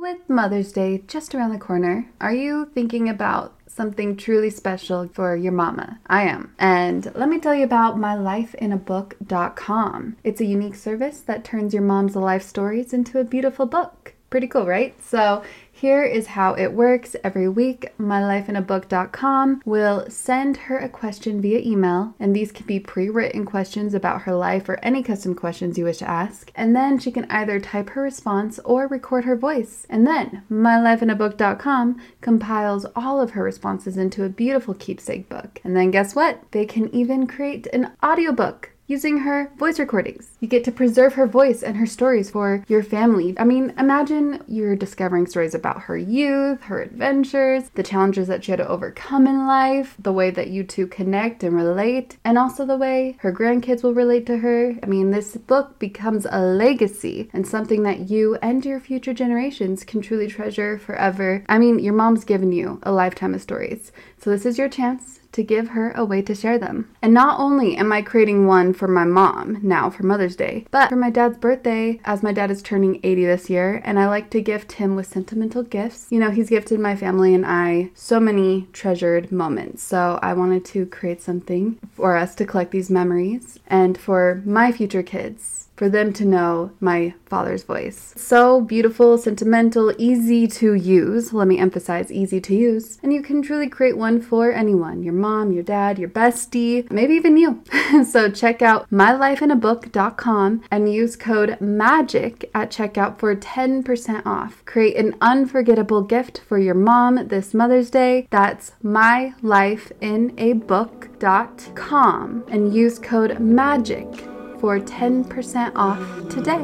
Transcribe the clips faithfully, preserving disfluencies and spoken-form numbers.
With Mother's Day just around the corner, are you thinking about something truly special for your mama? I am. And let me tell you about my life in a book dot com. It's a unique service that turns your mom's life stories into a beautiful book. Pretty cool, right? So here is how it works. Every week, my life in a book dot com will send her a question via email, and these can be pre-written questions about her life or any custom questions you wish to ask. And then she can either type her response or record her voice. And then my life in a book dot com compiles all of her responses into a beautiful keepsake book. And then guess what? They can even create an audiobook using her voice recordings. You get to preserve her voice and her stories for your family. I mean, imagine you're discovering stories about her youth, her adventures, the challenges that she had to overcome in life, the way that you two connect and relate, and also the way her grandkids will relate to her. I mean, this book becomes a legacy and something that you and your future generations can truly treasure forever. I mean, your mom's given you a lifetime of stories, so this is your chance to give her a way to share them. And not only am I creating one for my mom now for Mother's Day, but for my dad's birthday, as my dad is turning eighty this year, and I like to gift him with sentimental gifts. You know, he's gifted my family and I so many treasured moments. So I wanted to create something for us to collect these memories and for my future kids, for them to know my father's voice. So beautiful, sentimental, easy to use. Let me emphasize easy to use. And you can truly create one for anyone, your mom, your dad, your bestie, maybe even you. So check out my life in a book dot com and use code MAGIC at checkout for ten percent off. Create an unforgettable gift for your mom this Mother's Day. That's my life in a book dot com and use code MAGIC for ten percent off today.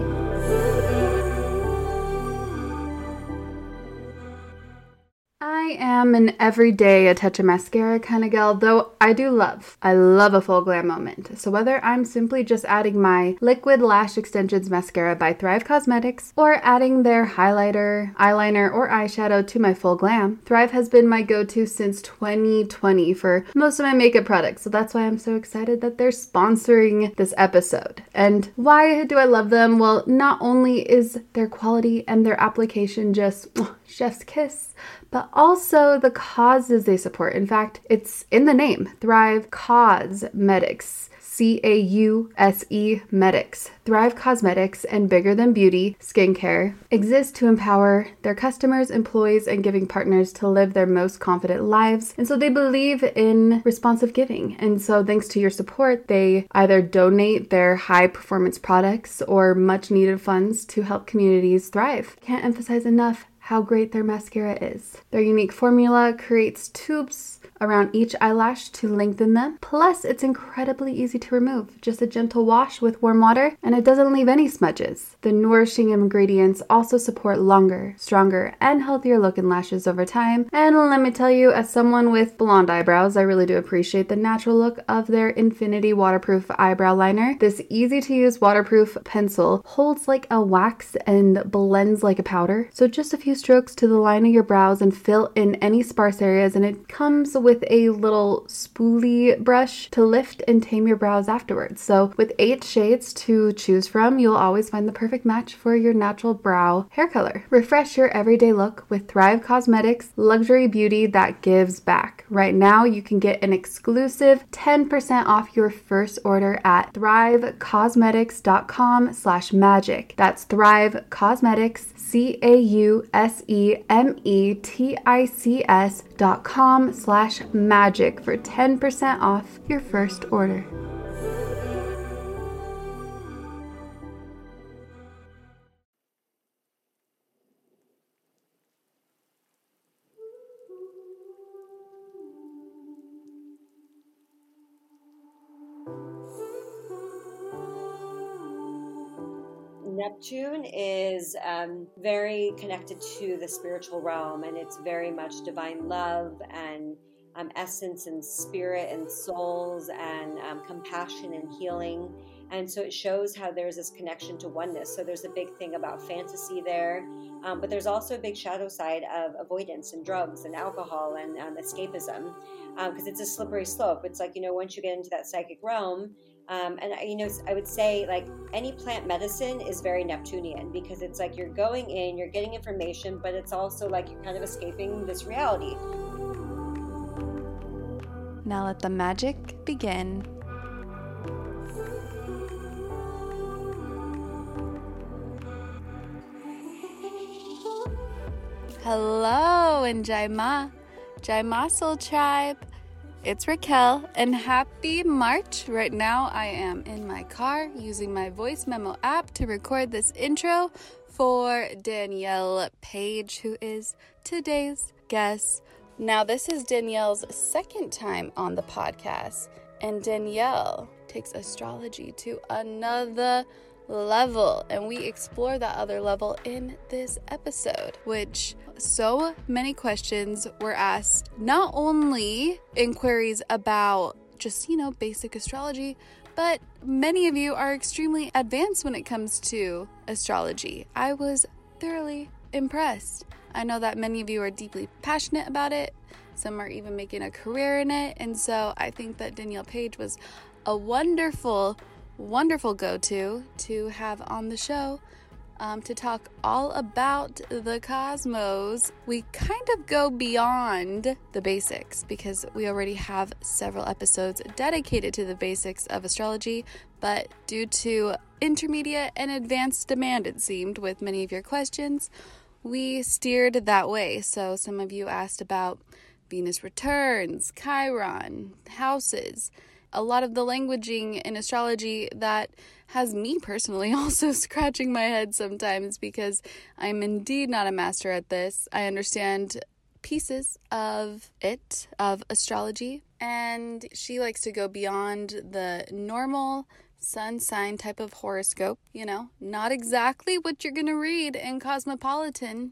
I am an everyday a touch of mascara kind of gal, though I do love, I love a full glam moment. So whether I'm simply just adding my Liquid Lash Extensions Mascara by Thrive Causemetics or adding their highlighter, eyeliner, or eyeshadow to my full glam, Thrive has been my go-to since twenty twenty for most of my makeup products. So that's why I'm so excited that they're sponsoring this episode. And why do I love them? Well, not only is their quality and their application just oh, chef's kiss, but also the causes they support. In fact, it's in the name, Thrive Causemetics. C A U S E Medics. Thrive Causemetics and Bigger Than Beauty Skincare exist to empower their customers, employees, and giving partners to live their most confident lives. And so they believe in responsive giving. And so thanks to your support, they either donate their high performance products or much needed funds to help communities thrive. Can't emphasize enough how great their mascara is. Their unique formula creates tubes around each eyelash to lengthen them. Plus, it's incredibly easy to remove. Just a gentle wash with warm water, and it doesn't leave any smudges. The nourishing ingredients also support longer, stronger, and healthier looking lashes over time. And let me tell you, as someone with blonde eyebrows, I really do appreciate the natural look of their Infinity Waterproof Eyebrow Liner. This easy-to-use waterproof pencil holds like a wax and blends like a powder. So just a few strokes to the line of your brows and fill in any sparse areas, and it comes with a little spoolie brush to lift and tame your brows afterwards. So with eight shades to choose from, you'll always find the perfect match for your natural brow hair color. Refresh your everyday look with Thrive Causemetics luxury beauty that gives back. Right now, you can get an exclusive ten percent off your first order at thrive causemetics dot com slash magic. That's Thrive Causemetics, C A U S E M E T I C S dot com slash magic for ten percent off your first order. Neptune is um, very connected to the spiritual realm, and it's very much divine love and um, essence and spirit and souls and um, compassion and healing. And so it shows how there's this connection to oneness. So there's a big thing about fantasy there, um, but there's also a big shadow side of avoidance and drugs and alcohol and um, escapism, because um, it's a slippery slope. It's like, you know, once you get into that psychic realm, Um, and, you know, I would say like any plant medicine is very Neptunian, because it's like you're going in, you're getting information, but it's also like you're kind of escaping this reality. Now let the magic begin. Hello and Jai Ma, Jai Ma Soul Tribe. It's Raquel and happy March. Right now I am in my car using my voice memo app to record this intro for Danielle Page, who is today's guest. Now this is Danielle's second time on the podcast, and Danielle takes astrology to another level, and we explore that other level in this episode, which so many questions were asked, not only inquiries about just, you know, basic astrology, but many of you are extremely advanced when it comes to astrology. I was thoroughly impressed. I know that many of you are deeply passionate about it. Some are even making a career in it. And so I think that Danielle Page was a wonderful wonderful go-to to have on the show um, to talk all about the cosmos. We kind of go beyond the basics because we already have several episodes dedicated to the basics of astrology, but due to intermediate and advanced demand, it seemed, with many of your questions, we steered that way. So some of you asked about Venus returns, Chiron, houses, a lot of the languaging in astrology that has me personally also scratching my head sometimes, because I'm indeed not a master at this. I understand pieces of it, of astrology, and she likes to go beyond the normal sun sign type of horoscope, you know, not exactly what you're going to read in Cosmopolitan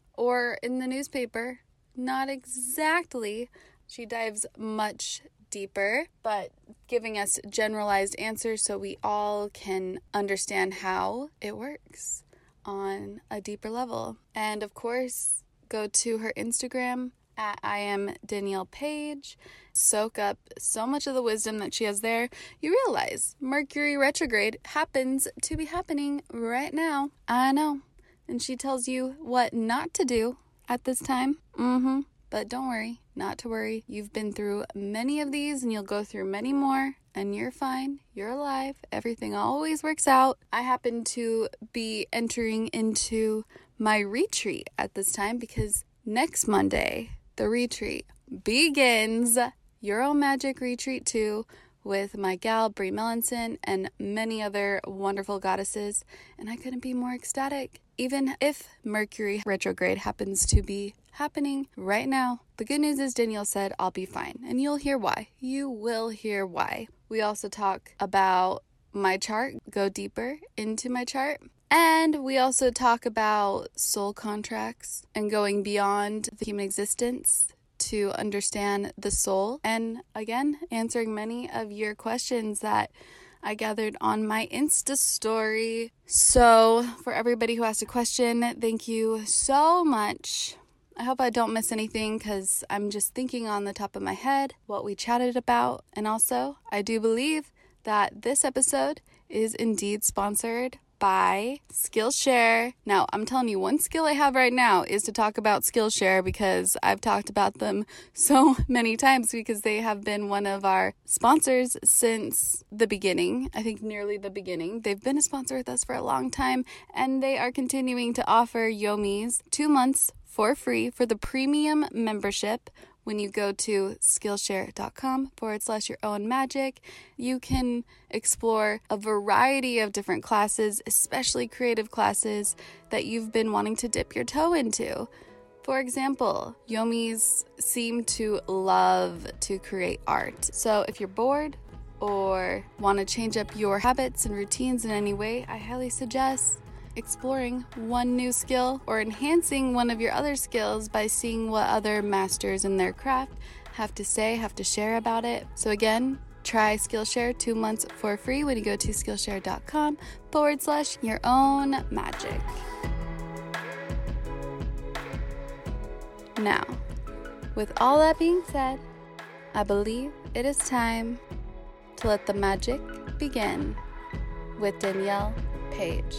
or in the newspaper, not exactly. She dives much deeper, but giving us generalized answers so we all can understand how it works on a deeper level. And of course, go to her Instagram at I am Danielle Page. Soak up so much of the wisdom that she has there. You realize Mercury retrograde happens to be happening right now. I know. And she tells you what not to do at this time. Mm-hmm. But don't worry, not to worry. You've been through many of these and you'll go through many more, and you're fine. You're alive. Everything always works out. I happen to be entering into my retreat at this time because next Monday, the retreat begins. Your Own Magic Retreat two with my gal Brie Melanson and many other wonderful goddesses, and I couldn't be more ecstatic. Even if Mercury retrograde happens to be happening right now, the good news is Danielle said I'll be fine, and you'll hear why. You will hear why. We also talk about my chart, go deeper into my chart, and we also talk about soul contracts and going beyond the human existence to understand the soul, and again, answering many of your questions that I gathered on my Insta story. So for everybody who asked a question, thank you so much. I hope I don't miss anything because I'm just thinking on the top of my head what we chatted about. And also, I do believe that this episode is indeed sponsored by Skillshare. Now, I'm telling you, one skill I have right now is to talk about Skillshare because I've talked about them so many times because they have been one of our sponsors since the beginning. I think nearly the beginning. They've been a sponsor with us for a long time, and they are continuing to offer Yomis two months for free for the premium membership. When you go to Skillshare.com forward slash your own magic, you can explore a variety of different classes, especially creative classes that you've been wanting to dip your toe into. For example, Yomis seem to love to create art. So if you're bored or want to change up your habits and routines in any way, I highly suggest exploring one new skill or enhancing one of your other skills by seeing what other masters in their craft have to say, have to share about it. So again, try Skillshare two months for free when you go to Skillshare.com forward slash your own magic. Now, with all that being said, I believe it is time to let the magic begin with Danielle Page.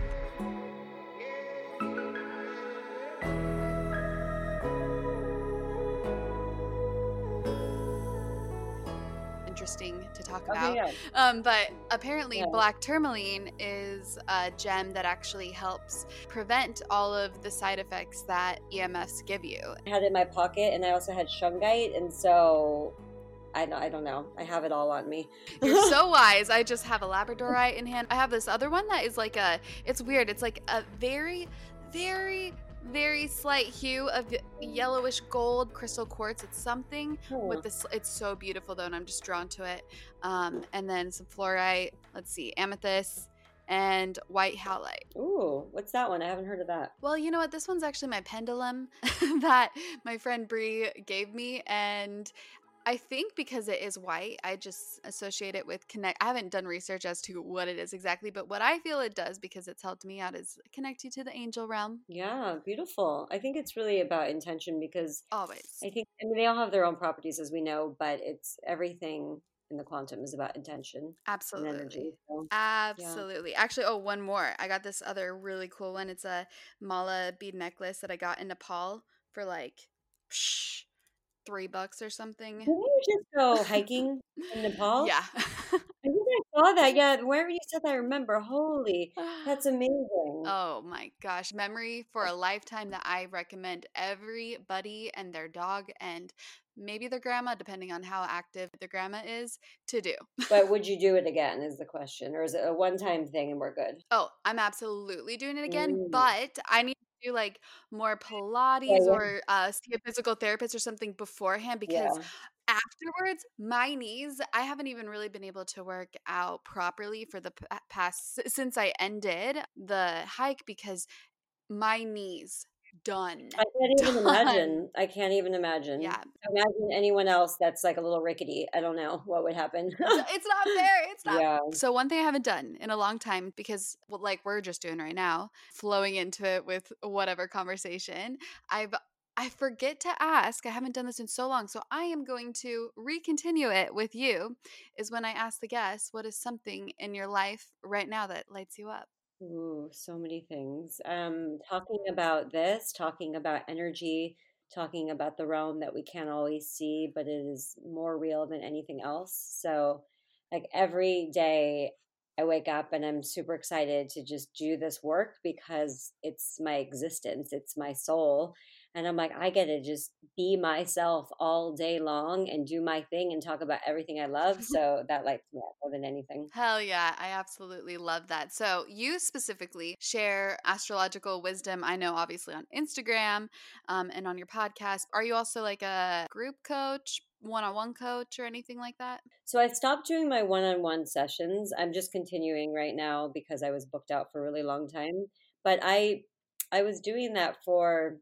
Interesting to talk about. Okay, yeah. Um, but apparently Yeah. black tourmaline is a gem that actually helps prevent all of the side effects that E M Fs give you. I had it in my pocket, and I also had shungite, and so I, I don't know. I have it all on me. You're so wise. I just have a labradorite in hand. I have this other one that is like a, it's weird. It's like a very, very, very slight hue of yellowish gold crystal quartz. It's something Hmm. with this. It's so beautiful though, and I'm just drawn to it. Um, and then some fluorite. Let's see, amethyst and white halite. Ooh, what's that one? I haven't heard of that. Well, you know what? This one's actually my pendulum that my friend Bree gave me, and I think because it is white, I just associate it with connect. I haven't done research as to what it is exactly, but what I feel it does, because it's helped me out, is connect you to the angel realm. Yeah, beautiful. I think it's really about intention because Always. I think, I mean, they all have their own properties, as we know, but it's everything in the quantum is about intention Absolutely. and energy. So, Absolutely. Yeah. Actually, oh, one more. I got this other really cool one. It's a mala bead necklace that I got in Nepal for like psh, three bucks or something. didn't you just go hiking in Nepal? Yeah. I think I saw that. Yeah, wherever you said that, I remember. Holy, that's amazing. Oh my gosh. Memory for a lifetime that I recommend everybody and their dog and maybe their grandma, depending on how active their grandma is, to do. But would you do it again is the question. Or is it a one-time thing and we're good? Oh, I'm absolutely doing it again, Mm. but I need to do like more Pilates Yeah, yeah. or uh, see a physical therapist or something beforehand, because Yeah. afterwards, my knees, I haven't even really been able to work out properly for the p- past, since I ended the hike, because my knees, done. I can't even Done. imagine. I can't even imagine. Yeah. Imagine anyone else that's like a little rickety. I don't know what would happen. It's not fair. It's not. Yeah. So one thing I haven't done in a long time, because well, like we're just doing right now, flowing into it with whatever conversation, I've I forget to ask. I haven't done this in so long. So I am going to recontinue it with you, is when I ask the guests, what is something in your life right now that lights you up? Ooh, so many things. Um, talking about this, talking about energy, talking about the realm that we can't always see, but it is more real than anything else. So, like every day I wake up and I'm super excited to just do this work because it's my existence, it's my soul. And I'm like, I get to just be myself all day long and do my thing and talk about everything I love. So that lights me up more than anything. Hell yeah, I absolutely love that. So, you specifically share astrological wisdom, I know, obviously on Instagram um, and on your podcast. Are you also like a group coach, one on one coach, or anything like that? So I stopped doing my one-on-one sessions. I'm just continuing right now because I was booked out for a really long time. But I I was doing that for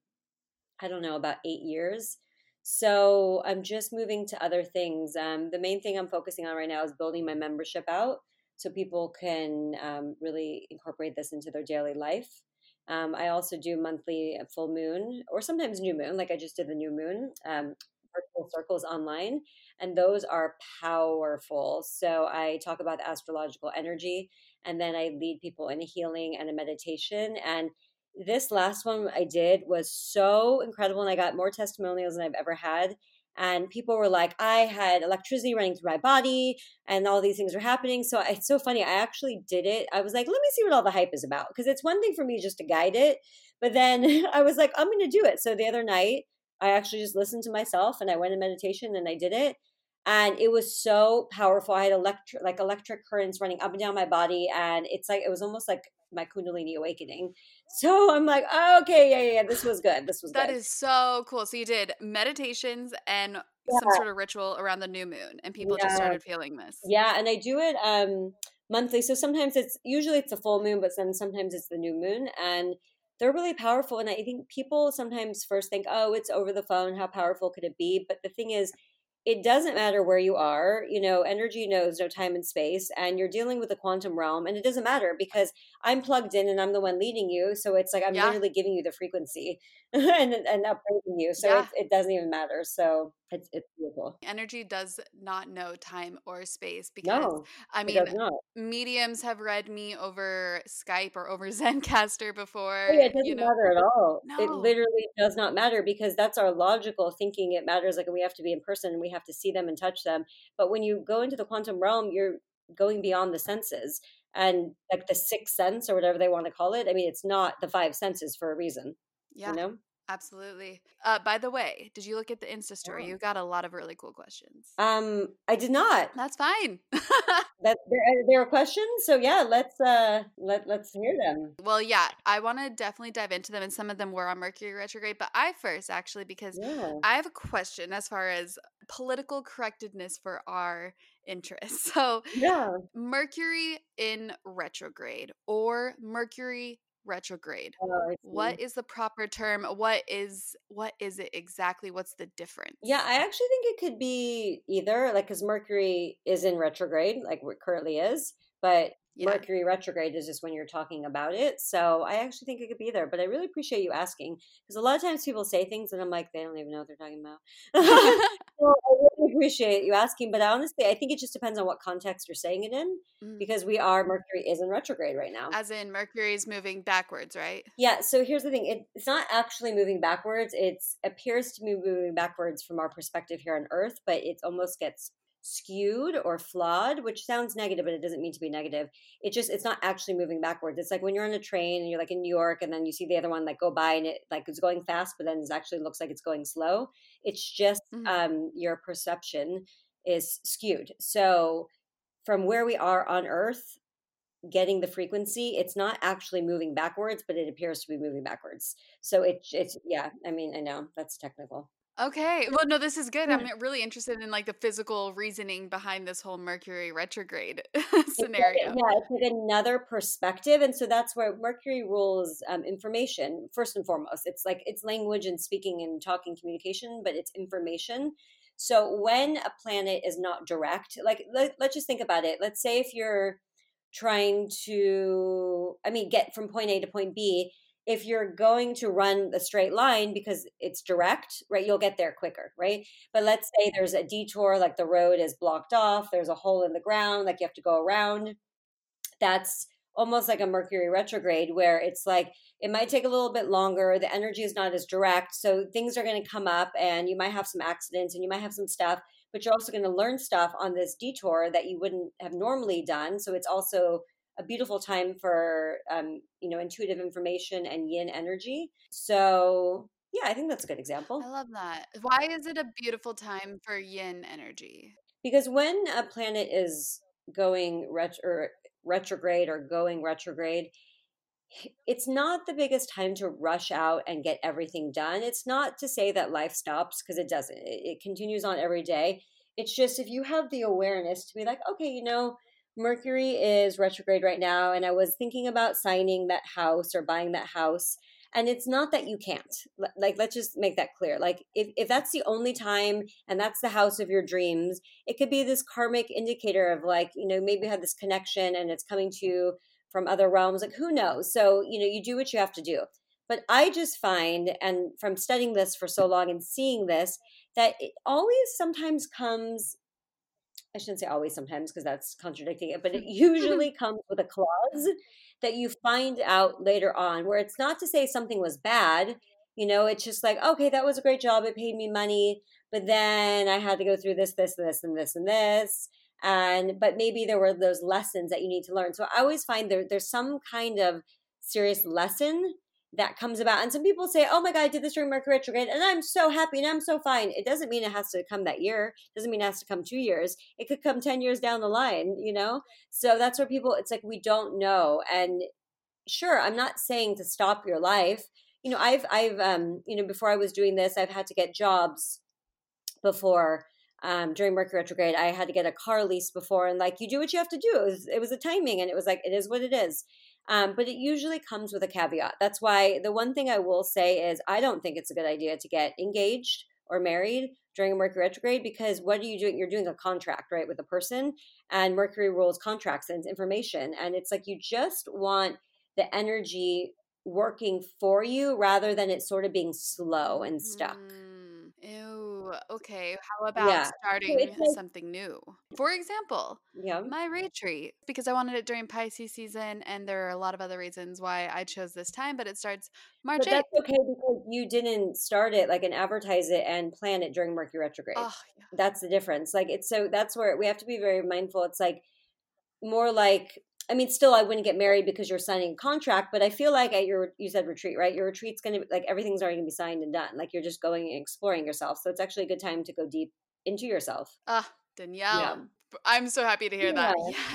I don't know, about eight years. So I'm just moving to other things. Um, the main thing I'm focusing on right now is building my membership out so people can um, really incorporate this into their daily life. Um, I also do monthly full moon or sometimes new moon, like I just did the new moon, um, virtual circles online. And those are powerful. So I talk about the astrological energy and then I lead people in a healing and a meditation. And this last one I did was so incredible, and I got more testimonials than I've ever had. And people were like, I had electricity running through my body, and all these things were happening. So it's so funny. I actually did it. I was like, let me see what all the hype is about. Because it's one thing for me just to guide it. But then I was like, I'm going to do it. So the other night, I actually just listened to myself and I went in meditation and I did it. And it was so powerful. I had electric, like electric currents running up and down my body. And it's like, it was almost like my Kundalini awakening. So I'm like, oh, okay, yeah, yeah, yeah, this was good. This was That good. is so cool. So you did meditations and Yeah. some sort of ritual around the new moon, and people just Yeah. started feeling this. Yeah, and I do it um monthly. So sometimes it's usually it's a full moon, but then sometimes it's the new moon, and they're really powerful. And I think people sometimes first think, oh, it's over the phone. How powerful could it be? But the thing is, it doesn't matter where you are. You know, energy knows no time and space, and you're dealing with the quantum realm, and it doesn't matter because I'm plugged in and I'm the one leading you. So it's like I'm Yeah. literally giving you the frequency and and upgrading you. So Yeah. it, it doesn't even matter. So It's it's beautiful. Energy does not know time or space because, No, I it mean, does not. mediums have read me over Skype or over Zencaster Oh, yeah, before, it you doesn't know. matter at all. It No. literally does not matter because that's our logical thinking. It matters like we have to be in person and we have to see them and touch them. But when you go into the quantum realm, you're going beyond the senses and like the sixth sense or whatever they want to call it. I mean, it's not the five senses for a reason, you Yeah, know? absolutely. Uh, by the way, did you look at the Insta story? You got a lot of really cool questions. Um, I did not. That's fine. That there, uh, there are questions, so yeah, let's uh let let's hear them. Well, yeah, I want to definitely dive into them, and some of them were on Mercury retrograde. But I first, actually, because Yeah. I have a question as far as political correctness for our interests. So, Yeah. Mercury in retrograde or Mercury retrograde. Oh, I see. What is the proper term? What is what is it exactly? What's the Yeah, difference? I actually think it could be either, like, because Mercury is in retrograde, like it currently is, but Yeah. Mercury retrograde is just when you're talking about it. So I actually think it could be there, but I really appreciate you asking because a lot of times people say things and I'm like, they don't even know what they're talking about. So I really appreciate you asking, but honestly, I think it just depends on what context you're saying it in Mm. because we are, Mercury is in retrograde right now. As in Mercury's moving backwards, right? Yeah, so here's the thing. It, it's not actually moving backwards. It appears to be moving backwards from our perspective here on Earth, but it almost gets skewed or flawed, which sounds negative, but it doesn't mean to be negative. It just it's not actually moving backwards. It's like when you're on a train and you're like in New York and then you see the other one like go by and it like is going fast, but then it actually looks like it's going slow. It's just Mhm. um your perception is skewed. So from where we are on Earth, getting the frequency, it's not actually moving backwards, but it appears to be moving backwards. So it, it's, yeah, I mean, I know that's technical. Okay. Well, no, this is good. Yeah. I'm really interested in like the physical reasoning behind this whole Mercury retrograde It's like, scenario. yeah, it's like another perspective. And so that's where Mercury rules um, information, first and foremost. It's like it's language and speaking and talking communication, but it's information. So when a planet is not direct, like let, let's just think about it. Let's say if you're trying to, I mean, get from point A to point B, if you're going to run a straight line because it's direct, right, you'll get there quicker, right? But let's say there's a detour, like the road is blocked off, there's a hole in the ground, like you have to go around. That's almost like a Mercury retrograde where it's like it might take a little bit longer. The energy is not as direct. So things are going to come up and you might have some accidents and you might have some stuff, but you're also going to learn stuff on this detour that you wouldn't have normally done. So it's also a beautiful time for, um, you know, intuitive information and yin energy. So yeah, I think that's a good I example. love that. Why is it a beautiful time for yin energy? Because when a planet is going ret- or retrograde or going retrograde, it's not the biggest time to rush out and get everything done. It's not to say that life stops because it doesn't. It, it continues on every day. It's just if you have the awareness to be like, okay, you know, Mercury is retrograde right now, and I was thinking about signing that house or buying that house. And it's not that you can't. Like, let's just make that clear. Like, if, if that's the only time and that's the house of your dreams, it could be this karmic indicator of like, you know, maybe you have this connection and it's coming to you from other realms, like who knows. So you know you do what you have to do, but I just find, and from studying this for so long and seeing this, that it always sometimes comes, I shouldn't say always sometimes because that's contradicting it, but it usually comes with a clause that you find out later on where it's not to say something was bad, you know, it's just like, okay, that was a great job, it paid me money, but then I had to go through this, this, this, and this, and this. And but maybe there were those lessons that you need to learn. So I always find there there's some kind of serious lesson that comes about. And some people say, oh my God, I did this during Mercury retrograde and I'm so happy and I'm so fine. It doesn't mean it has to come that year. It doesn't mean it has to come two years. It could come ten years down the line, you know? So that's where people, it's like, we don't know. And sure, I'm not saying to stop your life. You know, I've, I've, um, you know, before I was doing this, I've had to get jobs before. Um, during Mercury retrograde, I had to get a car lease before, and like you do what you have to do. It was, it was a timing, and it was like it is what it is. Um, but it usually comes with a caveat. That's why the one thing I will say is I don't think it's a good idea to get engaged or married during a Mercury retrograde because what are you doing? You're doing a contract, right, with a person, and Mercury rules contracts and information, and it's like you just want the energy working for you rather than it sort of being slow and stuck. Mm. Ew. okay. How about Yeah. So it's starting like, something new? For example, yeah. my retreat, because I wanted it during Pisces season, and there are a lot of other reasons why I chose this time, but it starts March But that's eighth. okay because you didn't start it like and advertise it and plan it during Mercury retrograde. Oh, yeah. That's the difference. Like it's so that's where we have to be very mindful. It's like more like I mean, still I wouldn't get married because you're signing a contract, but I feel like at your you said retreat, right? Your retreat's gonna like everything's already gonna be signed and done. Like you're just going and exploring yourself. So it's actually a good time to go deep into yourself. Ah, Yeah. Danielle, b- I'm so happy to hear that. Yeah.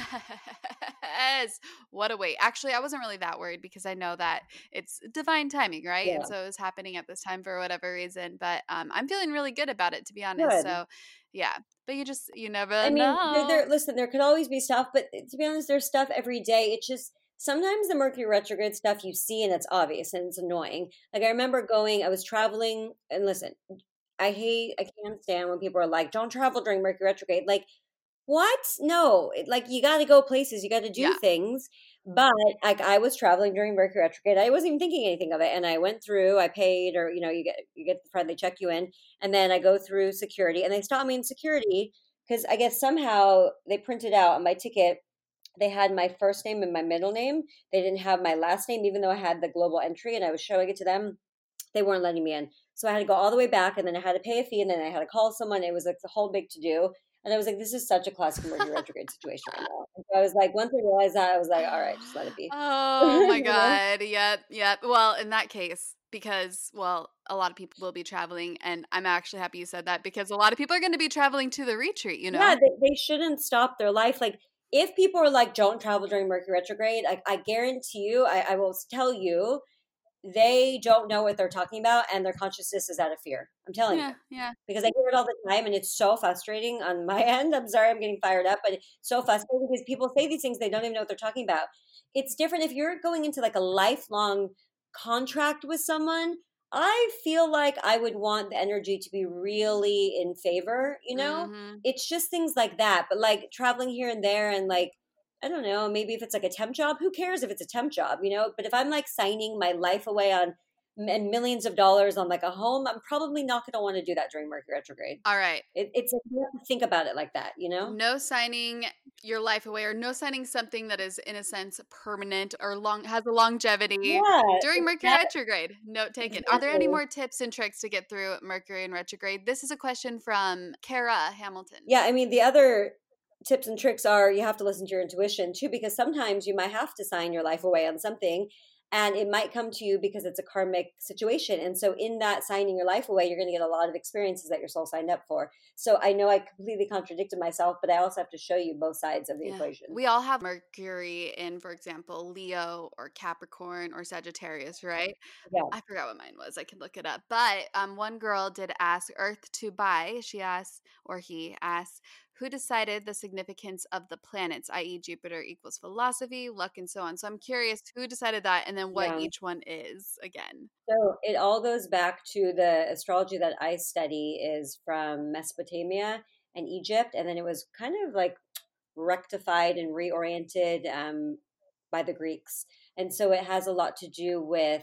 Yes. What a wait. Actually, I wasn't really that worried because I know that it's divine timing, right? And Yeah. so it was happening at this time for whatever reason. But um, I'm feeling really good about it, to be honest. Good. So, yeah. But you just, you never I mean, there, know. there listen, there could always be stuff, but to be honest, there's stuff every day. It's just sometimes the Mercury retrograde stuff you see and it's obvious and it's annoying. Like I remember going, I was traveling and listen, I hate, I can't stand when people are like, don't travel during Mercury retrograde. Like, what? No, it, like you got to go places, you got to do Yeah. things. But like I was traveling during Mercury retrograde, I wasn't even thinking anything of it, and I went through. I paid, or you know, you get you get the card, they check you in, and then I go through security, and they stop me in security because I guess somehow they printed out on my ticket. They had my first name and my middle name. They didn't have my last name, even though I had the global entry, and I was showing it to them. They weren't letting me in. So I had to go all the way back and then I had to pay a fee and then I had to call someone. It was like the whole big to do. And I was like, this is such a classic Mercury retrograde situation right now. And so I was like, once I realized that, I was like, all right, just let it be. Oh my You know? God. Yep. Yep. Well, in that case, because, well, a lot of people will be traveling. And I'm actually happy you said that because a lot of people are going to be traveling to the retreat, you Yeah, know? they, they shouldn't stop their life. Like, if people are like, don't travel during Mercury retrograde, I, I guarantee you, I, I will tell you, they don't know what they're talking about and their consciousness is out of fear. I'm telling you. Yeah. Yeah. Because I hear it all the time and it's so frustrating on my end. I'm sorry I'm getting fired up, but it's so frustrating because people say these things, they don't even know what they're talking about. It's different if you're going into like a lifelong contract with someone. I feel like I would want the energy to be really in favor, you know? Mm-hmm. It's just things like that. But like traveling here and there and like, I don't know, maybe if it's like a temp job, who cares if it's a temp job, you know? But if I'm like signing my life away on and millions of dollars on like a home, I'm probably not going to want to do that during Mercury retrograde. All right. It, it's like you have to think about it like that, you know? No signing your life away or no signing something that is in a sense permanent or long has a longevity Yeah, during Mercury that, retrograde. Note taken. Are there any exactly. more tips and tricks to get through Mercury in retrograde? This is a question from Kara Hamilton. Yeah, I mean, the other tips and tricks are you have to listen to your intuition too, because sometimes you might have to sign your life away on something and it might come to you because it's a karmic situation. And so, in that signing your life away, you're going to get a lot of experiences that your soul signed up for. So, I know I completely contradicted myself, but I also have to show you both sides of the Yeah. equation. We all have Mercury in, for example, Leo or Capricorn or Sagittarius, right? Yeah. I forgot what mine was. I can look it up. But um, one girl did ask Earth to buy. She asked, or he asked, who decided the significance of the planets, that is, Jupiter equals philosophy, luck, and so on. So I'm curious who decided that and then what Yeah. each one is again. So it all goes back to the astrology that I study is from Mesopotamia and Egypt. And then it was kind of like rectified and reoriented um, by the Greeks. And so it has a lot to do with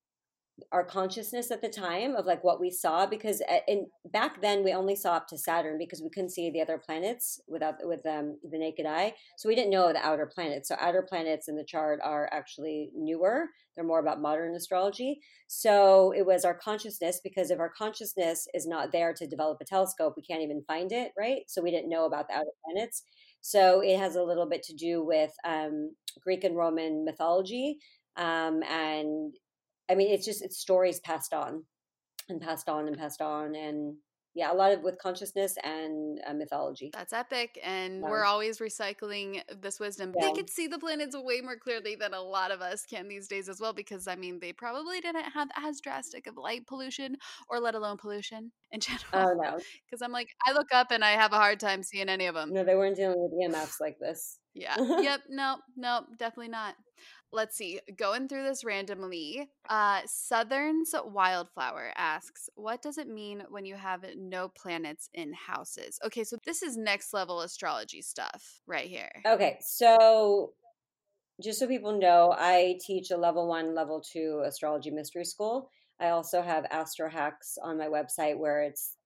our consciousness at the time of like what we saw because at, in back then we only saw up to Saturn because we couldn't see the other planets without with um, the naked eye, so we didn't know the outer planets. So outer planets in the chart are actually newer, they're more about modern astrology. So it was our consciousness, because if our consciousness is not there to develop a telescope, we can't even find it, right? So we didn't know about the outer planets. So it has a little bit to do with um, Greek and Roman mythology, um, and I mean, it's just it's stories passed on and passed on and passed on, and yeah, a lot of with consciousness and uh, mythology. That's epic. And Yeah, we're always recycling this wisdom. They yeah. could see the planets way more clearly than a lot of us can these days as well, because I mean, they probably didn't have as drastic of light pollution or let alone pollution in general. Oh no, Because I'm like, I look up and I have a hard time seeing any of them. no, they weren't dealing with E M Fs like this. Yeah. Yep. No, no, definitely not. Let's see. Going through this randomly, uh, Southern's Wildflower asks, what does it mean when you have no planets in houses? Okay, so this is next level astrology stuff right here. Okay, so just so people know, I teach a level one, level two astrology mystery school. I also have Astro Hacks on my website where it's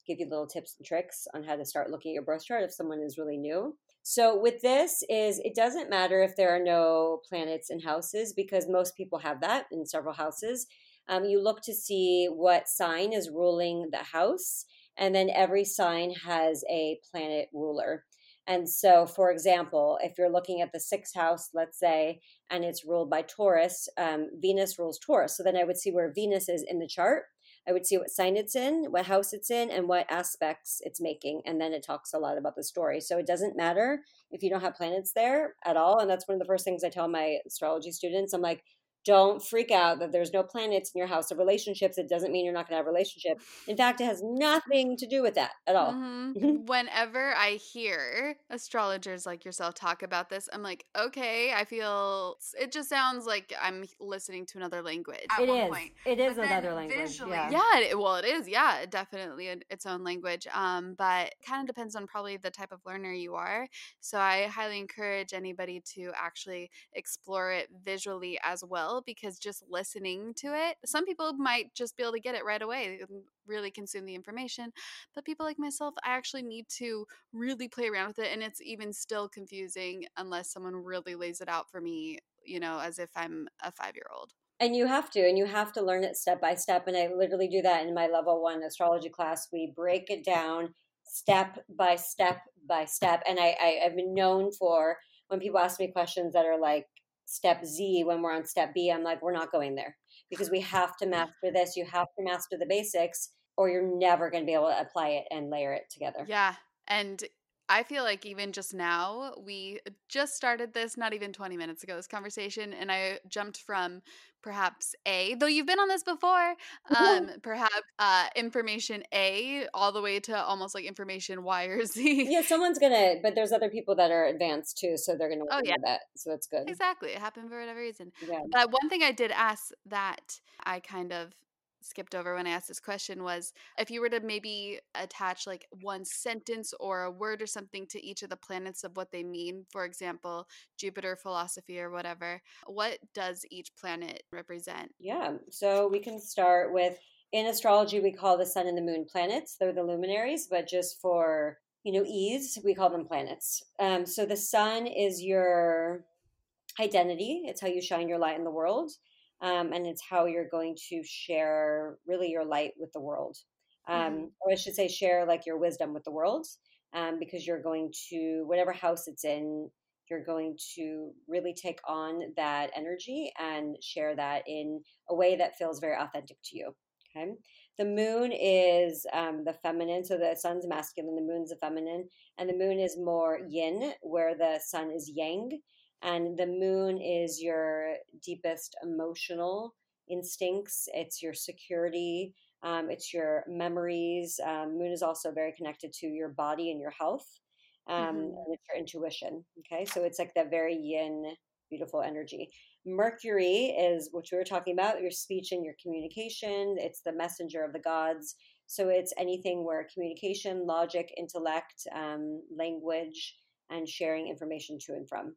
give you little tips and tricks on how to start looking at your birth chart if someone is really new. So with this is it doesn't matter if there are no planets in houses because most people have that in several houses. Um, you look to see what sign is ruling the house, and then every sign has a planet ruler. And so, for example, if you're looking at the sixth house, let's say, and it's ruled by Taurus, um, Venus rules Taurus. So then I would see where Venus is in the chart. I would see what sign it's in, what house it's in, and what aspects it's making. And then it talks a lot about the story. So it doesn't matter if you don't have planets there at all. And that's one of the first things I tell my astrology students. I'm like, don't freak out that there's no planets in your house of relationships. It doesn't mean you're not going to have a relationship. In fact, it has nothing to do with that at all. Mm-hmm. Whenever I hear astrologers like yourself talk about this, I'm like, okay, I feel it just sounds like I'm listening to another language. At it one is. Point. It is but another language. Visually, yeah. yeah, it, well, it is. Yeah, definitely its own language. Um, but it kind of depends on probably the type of learner you are. So I highly encourage anybody to actually explore it visually as well, because just listening to it, some people might just be able to get it right away, really consume the information. But people like myself, I actually need to really play around with it. And it's even still confusing unless someone really lays it out for me, you know, as if I'm a five-year-old. And you have to, and you have to learn it step by step. And I literally do that in my level one astrology class. We break it down step by step by step. And I, I, I've been known for when people ask me questions that are like step Z when we're on step B, I'm like, we're not going there because we have to master this. You have to master the basics or you're never going to be able to apply it and layer it together. Yeah. And I feel like even just now, we just started this not even twenty minutes ago, this conversation, and I jumped from perhaps A, though you've been on this before, um, perhaps uh, information A all the way to almost like information Y or Z. Yeah, someone's going to, but there's other people that are advanced too, so they're going to oh, yeah. that. So that's good. Exactly. It happened for whatever reason. Yeah. But one thing I did ask that I kind of skipped over when I asked this question was if you were to maybe attach like one sentence or a word or something to each of the planets of what they mean, for example, Jupiter, philosophy, or whatever, what does each planet represent? Yeah, so we can start with, in astrology, we call the sun and the moon planets. They're the luminaries, but just for, you know, ease, we call them planets. Um, so the sun is your identity. It's how you shine your light in the world. Um, and it's how you're going to share really your light with the world. Um, mm-hmm. Or I should say share like your wisdom with the world, um, because you're going to, whatever house it's in, you're going to really take on that energy and share that in a way that feels very authentic to you. Okay. The moon is um, the feminine. So the sun's masculine, the moon's the feminine, and the moon is more yin, where the sun is yang. And the moon is your deepest emotional instincts. It's your security. Um, it's your memories. Um, moon is also very connected to your body and your health. Um, mm-hmm. And it's your intuition. Okay. So it's like that very yin, beautiful energy. Mercury is what you were talking about, your speech and your communication. It's the messenger of the gods. So it's anything where communication, logic, intellect, um, language, and sharing information to and from.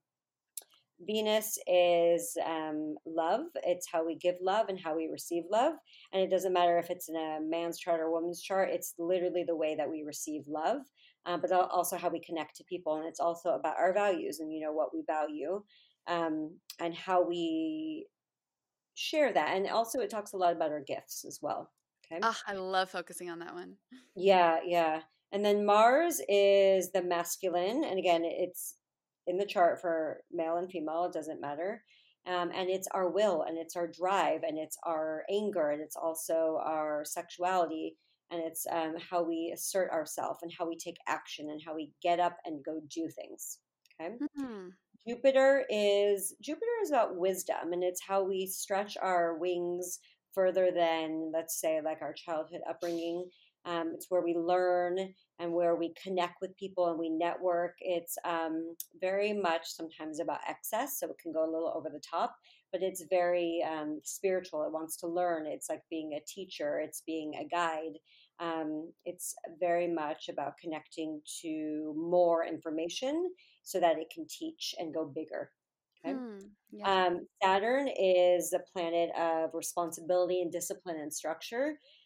Venus is um, love. It's how we give love and how we receive love. And it doesn't matter if it's in a man's chart or a woman's chart. It's literally the way that we receive love, um, but also how we connect to people. And it's also about our values and, you know, what we value, um, and how we share that. And also it talks a lot about our gifts as well. Okay. Oh, I love focusing on that one. Yeah, yeah. And then Mars is the masculine. And again, it's in the chart for male and female, it doesn't matter. Um, and it's our will and it's our drive and it's our anger and it's also our sexuality and it's um, how we assert ourselves and how we take action and how we get up and go do things. Okay. Mm-hmm. Jupiter is Jupiter is about wisdom and it's how we stretch our wings further than, let's say, like our childhood upbringing. Um, it's where we learn and where we connect with people and we network. It's um, very much sometimes about excess, so it can go a little over the top, but it's very um, spiritual. It wants to learn. It's like being a teacher. It's being a guide. Um, it's very much about connecting to more information so that it can teach and go bigger. Okay. Hmm, yeah. um, Saturn is the planet of responsibility and discipline and structure.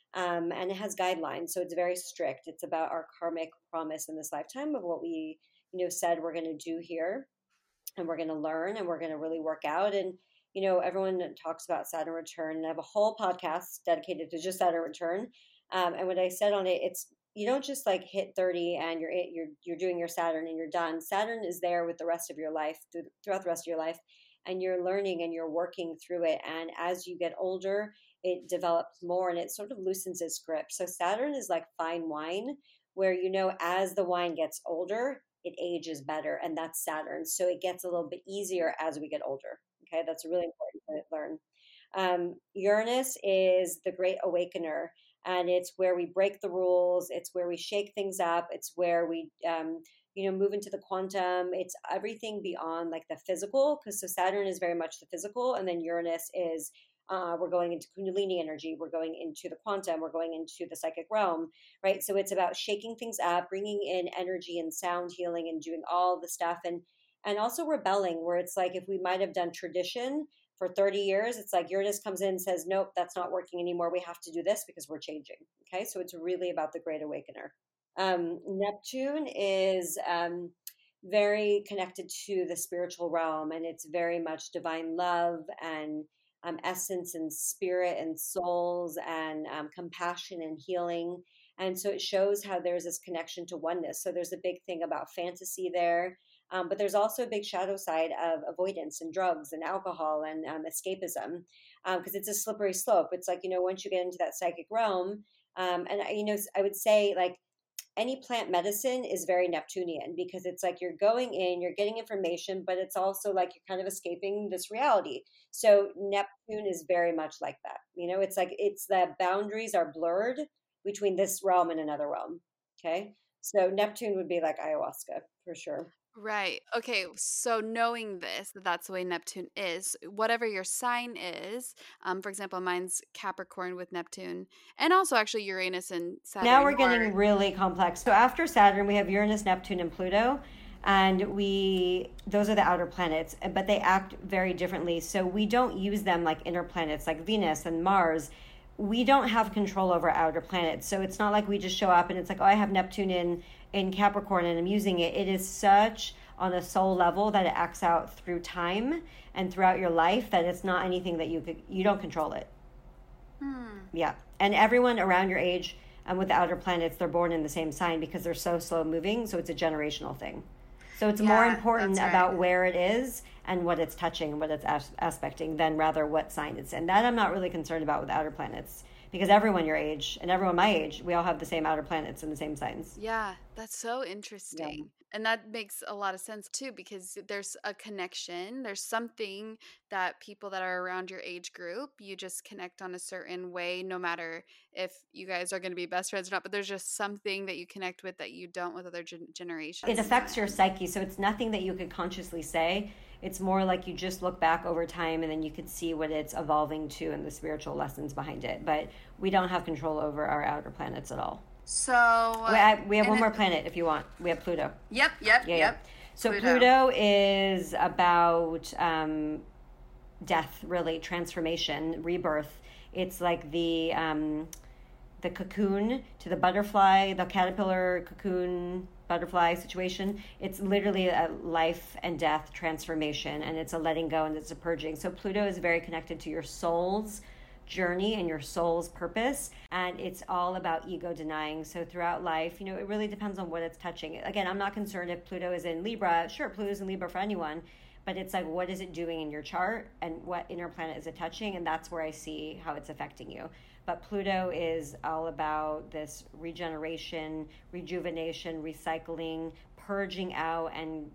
Um, and it has guidelines. So it's very strict. It's about our karmic promise in this lifetime of what we, you know, said we're going to do here, and we're going to learn, and we're going to really work out. And, you know, everyone talks about Saturn return, and I have a whole podcast dedicated to just Saturn return. Um, and what I said on it, it's, you don't just like hit thirty and you're, you're, you're doing your Saturn and you're done. Saturn is there with the rest of your life throughout the rest of your life. And you're learning and you're working through it. And as you get older, it develops more and it sort of loosens its grip. So Saturn is like fine wine, where, you know, as the wine gets older, it ages better. And that's Saturn. So it gets a little bit easier as we get older. Okay. That's really important to learn. Um, Uranus is the great awakener, and it's where we break the rules. It's where we shake things up. It's where we, um, you know, move into the quantum. It's everything beyond like the physical, because so Saturn is very much the physical, and then Uranus is uh, we're going into Kundalini energy, we're going into the quantum, we're going into the psychic realm, right? So it's about shaking things up, bringing in energy and sound healing, and doing all the stuff, and and also rebelling, where it's like if we might have done tradition for thirty years, it's like Uranus comes in and says, nope, that's not working anymore. We have to do this because we're changing. Okay, so it's really about the great awakener. Um, Neptune is um, very connected to the spiritual realm, and it's very much divine love and um, essence and spirit and souls and um, compassion and healing. And so it shows how there's this connection to oneness. So there's a big thing about fantasy there. Um, but there's also a big shadow side of avoidance and drugs and alcohol and um, escapism, because um, it's a slippery slope. It's like, you know, once you get into that psychic realm, um, and, you know, I would say like any plant medicine is very Neptunian, because it's like you're going in, you're getting information, but it's also like you're kind of escaping this reality. So Neptune is very much like that. You know, it's like it's the boundaries are blurred between this realm and another realm. Okay. So Neptune would be like ayahuasca for sure. Right. Okay. So knowing this, that that's the way Neptune is, whatever your sign is, um, for example, mine's Capricorn with Neptune, and also actually Uranus and Saturn. Now we're getting really complex. So after Saturn, we have Uranus, Neptune, and Pluto. And we, those are the outer planets, but they act very differently. So we don't use them like inner planets like Venus and Mars. We don't have control over outer planets. So it's not like we just show up and it's like, oh, I have Neptune in, in Capricorn and I'm using it. It is such on a soul level that it acts out through time and throughout your life that it's not anything that you could, you don't control it. Hmm. Yeah. And everyone around your age and with the outer planets, they're born in the same sign because they're so slow moving. So it's a generational thing. So it's yeah, more important right. about where it is and what it's touching and what it's as- aspecting than rather what sign it's in. That I'm not really concerned about with outer planets, because everyone your age and everyone my age, we all have the same outer planets and the same signs. Yeah, that's so interesting. Yeah. And that makes a lot of sense too, because there's a connection. There's something that people that are around your age group, you just connect on a certain way, no matter if you guys are going to be best friends or not. But there's just something that you connect with that you don't with other gen- generations. It affects your psyche. So it's nothing that you could consciously say. It's more like you just look back over time and then you could see what it's evolving to and the spiritual lessons behind it. But we don't have control over our outer planets at all. So we have, we have one more planet if you want. We have Pluto. Yep, yep, yeah, yep. Yeah. So Pluto. Pluto is about um, death, really, transformation, rebirth. It's like the um, the cocoon to the butterfly, the caterpillar cocoon butterfly situation. It's literally a life and death transformation, and it's a letting go and it's a purging. So Pluto is very connected to your soul's journey and your soul's purpose, and it's all about ego denying. So throughout life, you know, it really depends on what it's touching. Again, I'm not concerned if Pluto is in Libra. Sure, Pluto's in Libra for anyone, but it's like, what is it doing in your chart and what inner planet is it touching? And that's where I see how it's affecting you. But Pluto is all about this regeneration, rejuvenation, recycling, purging out, and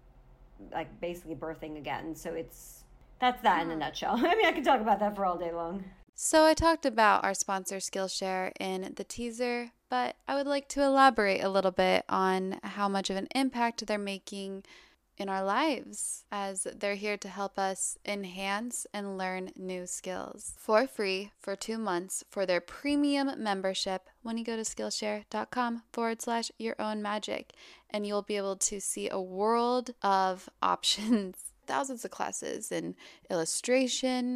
like basically birthing again. So it's that's that in a nutshell. I mean, I could talk about that for all day long. So I talked about our sponsor Skillshare in the teaser, but I would like to elaborate a little bit on how much of an impact they're making in our lives, as they're here to help us enhance and learn new skills for free for two months for their premium membership when you go to Skillshare.com forward slash your own magic, and you'll be able to see a world of options, thousands of classes in illustration,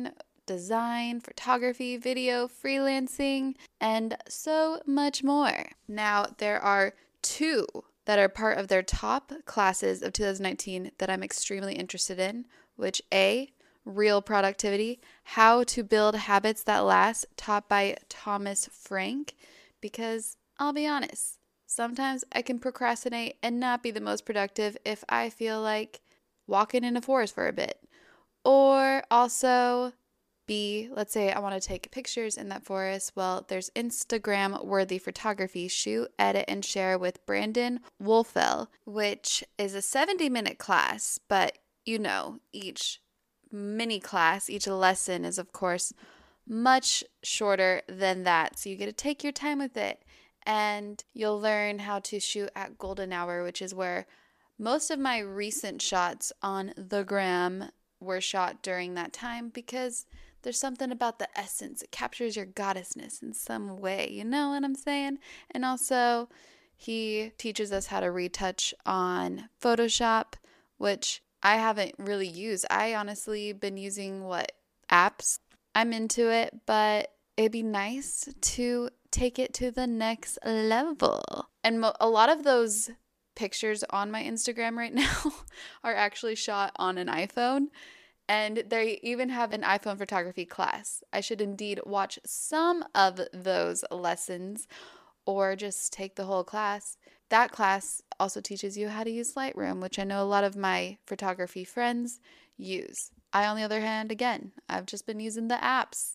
design, photography, video, freelancing, and so much more. Now, there are two that are part of their top classes of two thousand nineteen that I'm extremely interested in, which A, Real Productivity, How to Build Habits That Last, taught by Thomas Frank, because I'll be honest, sometimes I can procrastinate and not be the most productive if I feel like walking in a forest for a bit. Or also B, let's say I want to take pictures in that forest. Well, there's Instagram worthy photography, shoot, edit, and share with Brandon Wolfell, which is a seventy minute class, but you know, each mini class, each lesson is of course much shorter than that. So you get to take your time with it, and you'll learn how to shoot at golden hour, which is where most of my recent shots on the gram were shot during that time, because there's something about the essence. It captures your goddessness in some way. You know what I'm saying? And also, he teaches us how to retouch on Photoshop, which I haven't really used. I honestly been using what apps. I'm into it, but it'd be nice to take it to the next level. And mo- a lot of those pictures on my Instagram right now are actually shot on an iPhone. And they even have an iPhone photography class. I should indeed watch some of those lessons or just take the whole class. That class also teaches you how to use Lightroom, which I know a lot of my photography friends use. I, on the other hand, again, I've just been using the apps.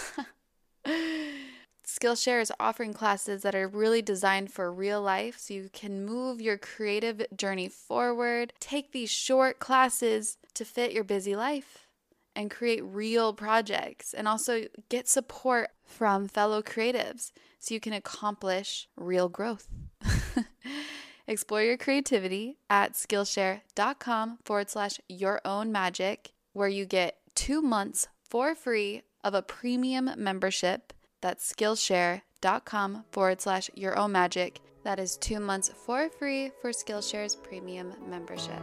Skillshare is offering classes that are really designed for real life, so you can move your creative journey forward. Take these short classes to fit your busy life and create real projects, and also get support from fellow creatives so you can accomplish real growth. Explore your creativity at Skillshare.com forward slash your own magic, where you get two months for free of a premium membership. That's Skillshare.com forward slash your own magic. That is two months for free for Skillshare's premium membership.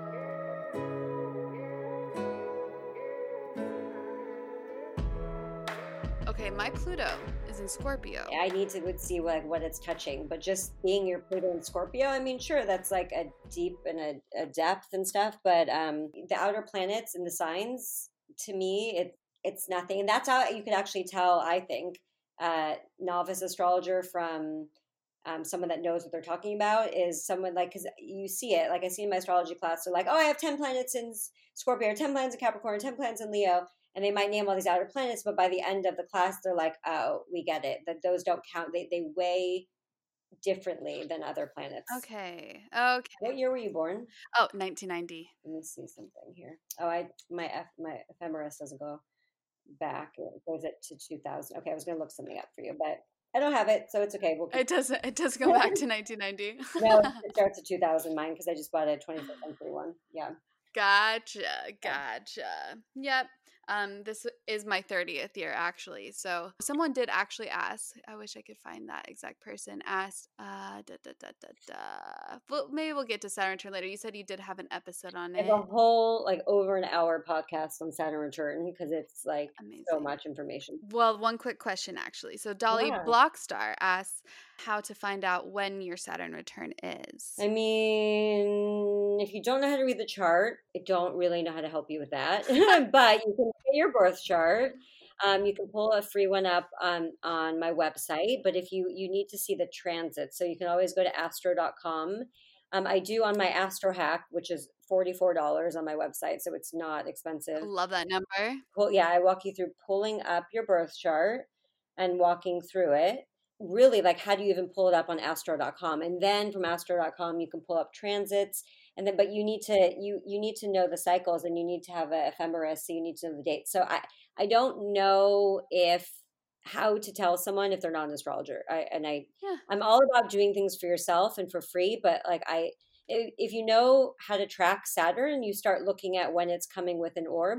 Okay, my Pluto is in Scorpio. I need to would see like what it's touching, but just being your Pluto in Scorpio, I mean, sure, that's like a deep and a, a depth and stuff, but um, the outer planets and the signs, to me, it it's nothing. And that's how you can actually tell, I think, uh, novice astrologer from um, someone that knows what they're talking about is someone like, because you see it, like I see in my astrology class, they're like, oh, I have ten planets in Scorpio, or ten planets in Capricorn, ten planets in Leo. And they might name all these outer planets, but by the end of the class, they're like, oh, we get it. That those don't count. They they weigh differently than other planets. Okay. Okay. What year were you born? Oh, nineteen ninety. Let me see something here. Oh, I my F, my ephemeris doesn't go back. It goes it to two thousand. Okay, I was going to look something up for you, but I don't have it, so it's okay. We'll it doesn't. It does go back to nineteen ninety. No, it starts at two thousand mine because I just bought a twenty-first century one. Yeah. Gotcha. Gotcha. Yep. Um, this is my thirtieth year, actually. So someone did actually ask, I wish I could find that exact person, asked, uh, da, da, da, da, da. Well, maybe we'll get to Saturn return later. You said you did have an episode on it. I have a whole, like, over an hour podcast on Saturn return because it's, like, amazing. So much information. Well, one quick question, actually. So Dolly yeah. Blockstar asks how to find out when your Saturn return is. I mean, if you don't know how to read the chart, I don't really know how to help you with that. But you can get your birth chart. Um, you can pull a free one up on, on my website. But if you, you need to see the transit, so you can always go to astro dot com. Um, I do on my Astro Hack, which is forty-four dollars on my website, so it's not expensive. Love that number. Well, yeah, I walk you through pulling up your birth chart and walking through it. Really, like, how do you even pull it up on astro dot com? And then from astro dot com, you can pull up transits. And then, but you need to you you need to know the cycles, and you need to have a ephemeris, so you need to know the date. So I I don't know if how to tell someone if they're not an astrologer. I and I yeah. I'm all about doing things for yourself and for free, but like I if, if you know how to track Saturn, you start looking at when it's coming with an orb.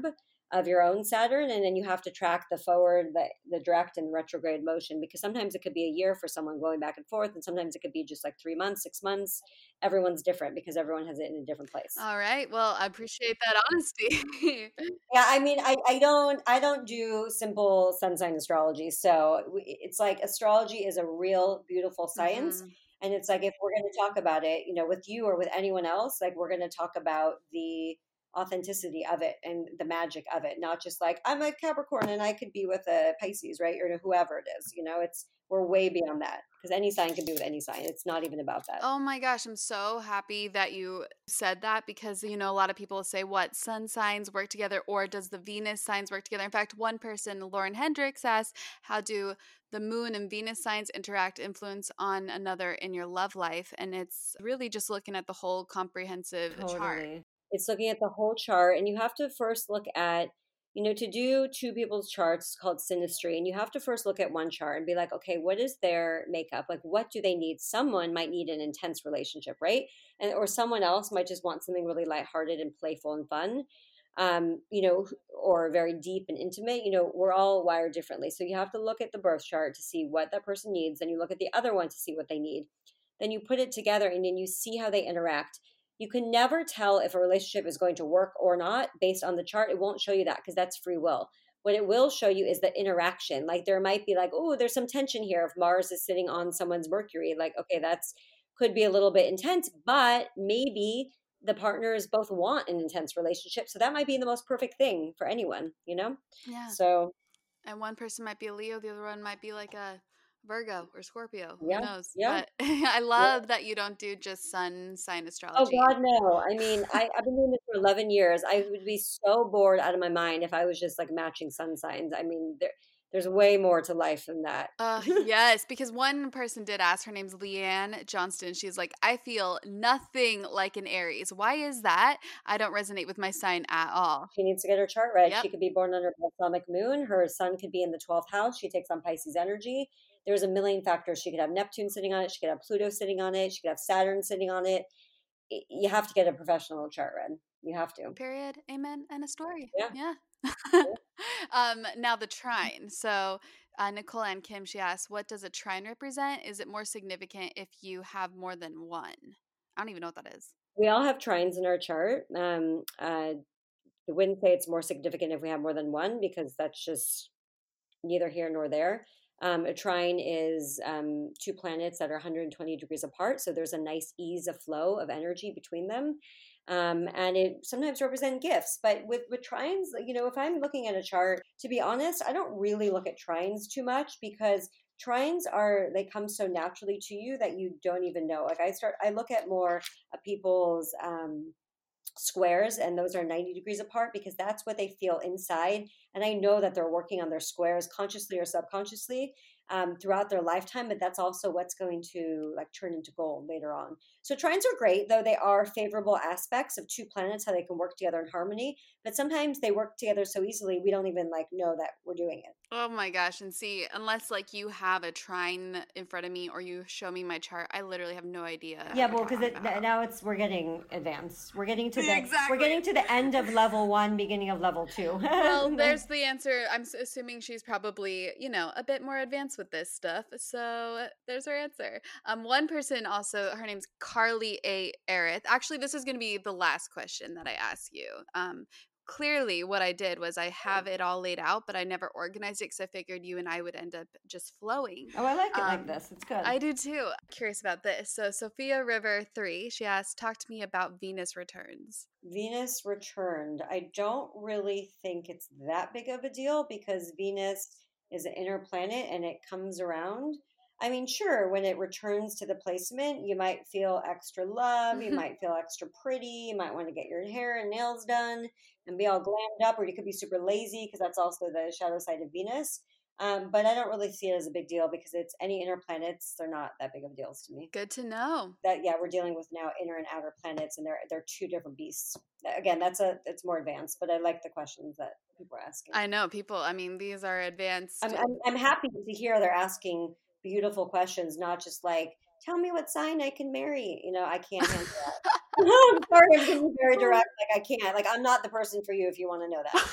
of your own Saturn, and then you have to track the forward, the, the direct and the retrograde motion, because sometimes it could be a year for someone going back and forth, and sometimes it could be just like three months, six months. Everyone's different because everyone has it in a different place. All right. Well, I appreciate that honesty. Yeah, I mean, I, I don't I don't do simple sun sign astrology. So we- it's like astrology is a real beautiful science. Mhm. And it's like if we're going to talk about it, you know, with you or with anyone else, like we're going to talk about the authenticity of it and the magic of it, not just like I'm a Capricorn and I could be with a Pisces, right? Or whoever it is, you know, it's we're way beyond that because any sign can be with any sign. It's not even about that. Oh my gosh, I'm so happy that you said that because, you know, a lot of people say what sun signs work together or does the Venus signs work together? In fact, one person, Lauren Hendricks, asked, how do the moon and Venus signs interact, influence on another in your love life? And it's really just looking at the whole comprehensive chart. Totally. It's looking at the whole chart, and you have to first look at, you know, to do two people's charts, it's called synastry, and you have to first look at one chart and be like, okay, what is their makeup? Like, what do they need? Someone might need an intense relationship, right? And or someone else might just want something really lighthearted and playful and fun. Um, you know, or very deep and intimate. You know, we're all wired differently. So you have to look at the birth chart to see what that person needs. Then you look at the other one to see what they need. Then you put it together and then you see how they interact. You can never tell if a relationship is going to work or not based on the chart. It won't show you that because that's free will. What it will show you is the interaction. Like there might be like, oh, there's some tension here if Mars is sitting on someone's Mercury. Like, okay, that's could be a little bit intense, but maybe the partners both want an intense relationship. So that might be the most perfect thing for anyone, you know? Yeah. So And one person might be a Leo, the other one might be like a Virgo or Scorpio. yeah, Who knows? yeah. But I Yeah. love that you don't do just sun sign Oh astrology. God, no. I mean, I, I've been doing this for eleven years. I would be so bored out of my mind if I was just like matching sun signs. I mean, there, there's way more to life than that. Uh, yes, because one person did ask, her name's Leanne Johnston. She's like, I feel nothing like an Aries. Why is that? I don't resonate with my sign at all. She needs to get her chart read. Yep. She could be born under balsamic moon. Her sun could be in the twelfth house. She takes on Pisces energy. There's a million factors. She could have Neptune sitting on it. She could have Pluto sitting on it. She could have Saturn sitting on it. Y- You have to get a professional chart read. You have to. Period. Amen. And a story. Yeah. Yeah. Yeah. um, now the trine. So uh, Nicole and Kim, she asked, what does a trine represent? Is it more significant if you have more than one? I don't even know what that is. We all have trines in our chart. Um, uh, I wouldn't say it's more significant if we have more than one because that's just neither here nor there. Um, a trine is um, two planets that are one hundred twenty degrees apart. So there's a nice ease of flow of energy between them. Um, and it sometimes represent gifts. But with, with trines, you know, if I'm looking at a chart, to be honest, I don't really look at trines too much because trines are, they come so naturally to you that you don't even know. Like I start, I look at more of people's um, squares, and those are ninety degrees apart because that's what they feel inside. And I know that they're working on their squares consciously or subconsciously um, throughout their lifetime, but that's also what's going to like turn into gold later on. So trines are great, though they are favorable aspects of two planets, how they can work together in harmony. But sometimes they work together so easily we don't even like know that we're doing it. Oh my gosh. And see, unless like you have a trine in front of me or you show me my chart, I literally have no idea. Yeah, well, because it, now it's we're getting advanced. We're getting to the Exactly. we're getting to the end of level one, beginning of level two. Well, there's the answer. I'm s- assuming she's probably, you know, a bit more advanced with this stuff. So there's her answer. Um, one person also, her name's Carly A. Arith. Actually, this is going to be the last question that I ask you. Um, clearly, what I did was I have it all laid out, but I never organized it because I figured you and I would end up just flowing. Oh, I like it Um, like this. It's good. I do too. Curious about this. So Sophia River three, she asked, talk to me about Venus returns. Venus returned. I don't really think it's that big of a deal because Venus is an inner planet and it comes around. I mean, sure, when it returns to the placement, you might feel extra love, you might feel extra pretty, you might want to get your hair and nails done and be all glammed up, or you could be super lazy because that's also the shadow side of Venus. Um, but I don't really see it as a big deal because it's any inner planets, they're not that big of deals to me. Good to know. That yeah, we're dealing with now inner and outer planets, and they're they're two different beasts. Again, that's a it's more advanced, but I like the questions that people are asking. I know people. I mean, these are advanced. I'm I'm, I'm happy to hear they're asking beautiful questions, not just like tell me what sign I can marry. You know, I can't handle that. I'm sorry, I'm being very direct. Like I can't. Like I'm not the person for you if you want to know that.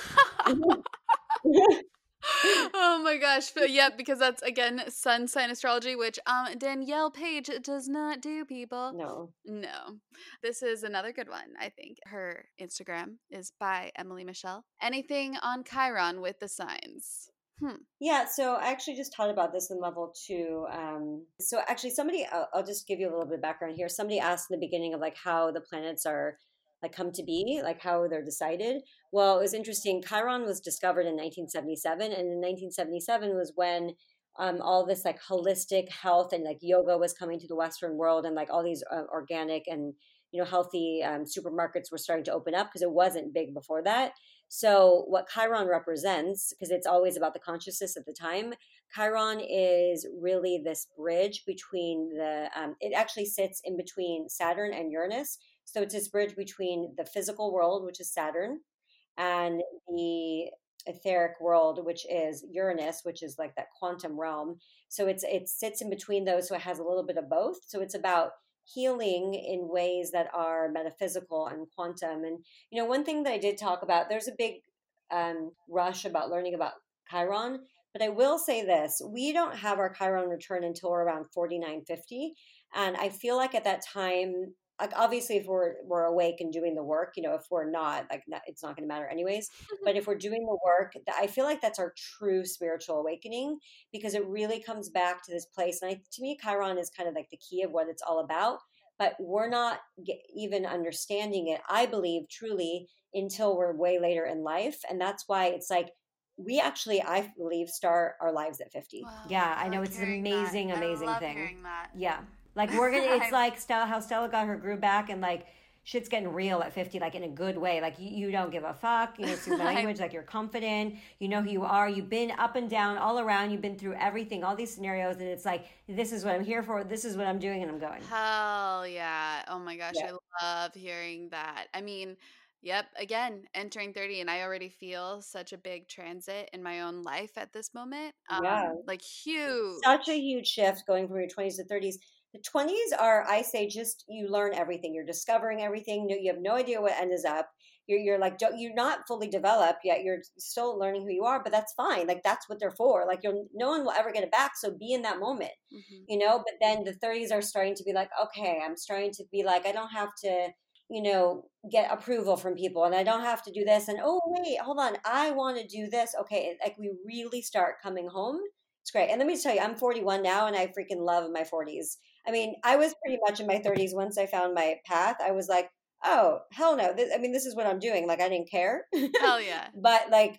Oh my gosh. But yeah, because that's again sun sign astrology, which um Danielle Page does not do, people. No. No. This is another good one, I think. Her Instagram is by Emily Michelle. Anything on Chiron with the signs. Hmm. Yeah, so I actually just taught about this in level two. Um, so actually, somebody, I'll, I'll just give you a little bit of background here. Somebody asked in the beginning of like how the planets are like come to be, like how they're decided. Well, it was interesting. Chiron was discovered in nineteen seventy-seven, and in nineteen seventy-seven was when um, all this like holistic health and like yoga was coming to the Western world, and like all these uh, organic and you know healthy um, supermarkets were starting to open up because it wasn't big before that. So, what Chiron represents, because it's always about the consciousness at the time, Chiron is really this bridge between the, um, it actually sits in between Saturn and Uranus. So, it's this bridge between the physical world, which is Saturn, and the etheric world, which is Uranus, which is like that quantum realm. So it's it sits in between those, so it has a little bit of both. So it's about healing in ways that are metaphysical and quantum. And you know, one thing that I did talk about, there's a big um, rush about learning about Chiron, but I will say this: we don't have our Chiron return until we're around forty-nine, fifty, and I feel like at that time, like obviously if we're we're awake and doing the work, you know, if we're not, like not, it's not going to matter anyways. But if we're doing the work, I feel like that's our true spiritual awakening, because it really comes back to this place. And I, to me, Chiron is kind of like the key of what it's all about. But we're not get, even understanding it, I believe, truly until we're way later in life. And that's why it's like we actually, I believe, start our lives at fifty. Wow, Yeah, I I know like it's an hearing amazing, that. amazing I love thing. hearing that. Yeah. Like we're gonna, it's like Stella, how Stella got her groove back, and like shit's getting real at fifty, like in a good way. Like you, you don't give a fuck, you know, through language, like you're confident, you know who you are, you've been up and down all around, you've been through everything, all these scenarios, and it's like, this is what I'm here for, this is what I'm doing, and I'm going. Hell yeah. Oh my gosh, Yeah. I love hearing that. I mean, yep, again, entering thirty, and I already feel such a big transit in my own life at this moment. Yeah. Um, like huge. Such a huge shift going from your twenties to thirties. The twenties are, I say, just you learn everything. You're discovering everything. You have no idea what end is up. You're, you're like, don't, you're not fully developed yet. You're still learning who you are, but that's fine. Like, that's what they're for. Like, you'll, no one will ever get it back. So be in that moment, Mhm. you know? But then the thirties are starting to be like, okay, I'm starting to be like, I don't have to, you know, get approval from people, and I don't have to do this. And oh, wait, hold on. I want to do this. Okay. Like, we really start coming home. It's great. And let me just tell you, I'm forty-one now, and I freaking love my forties. I mean, I was pretty much in my thirties once I found my path. I was like, oh, hell no. This, I mean, this is what I'm doing. Like, I didn't care. Hell yeah. But like,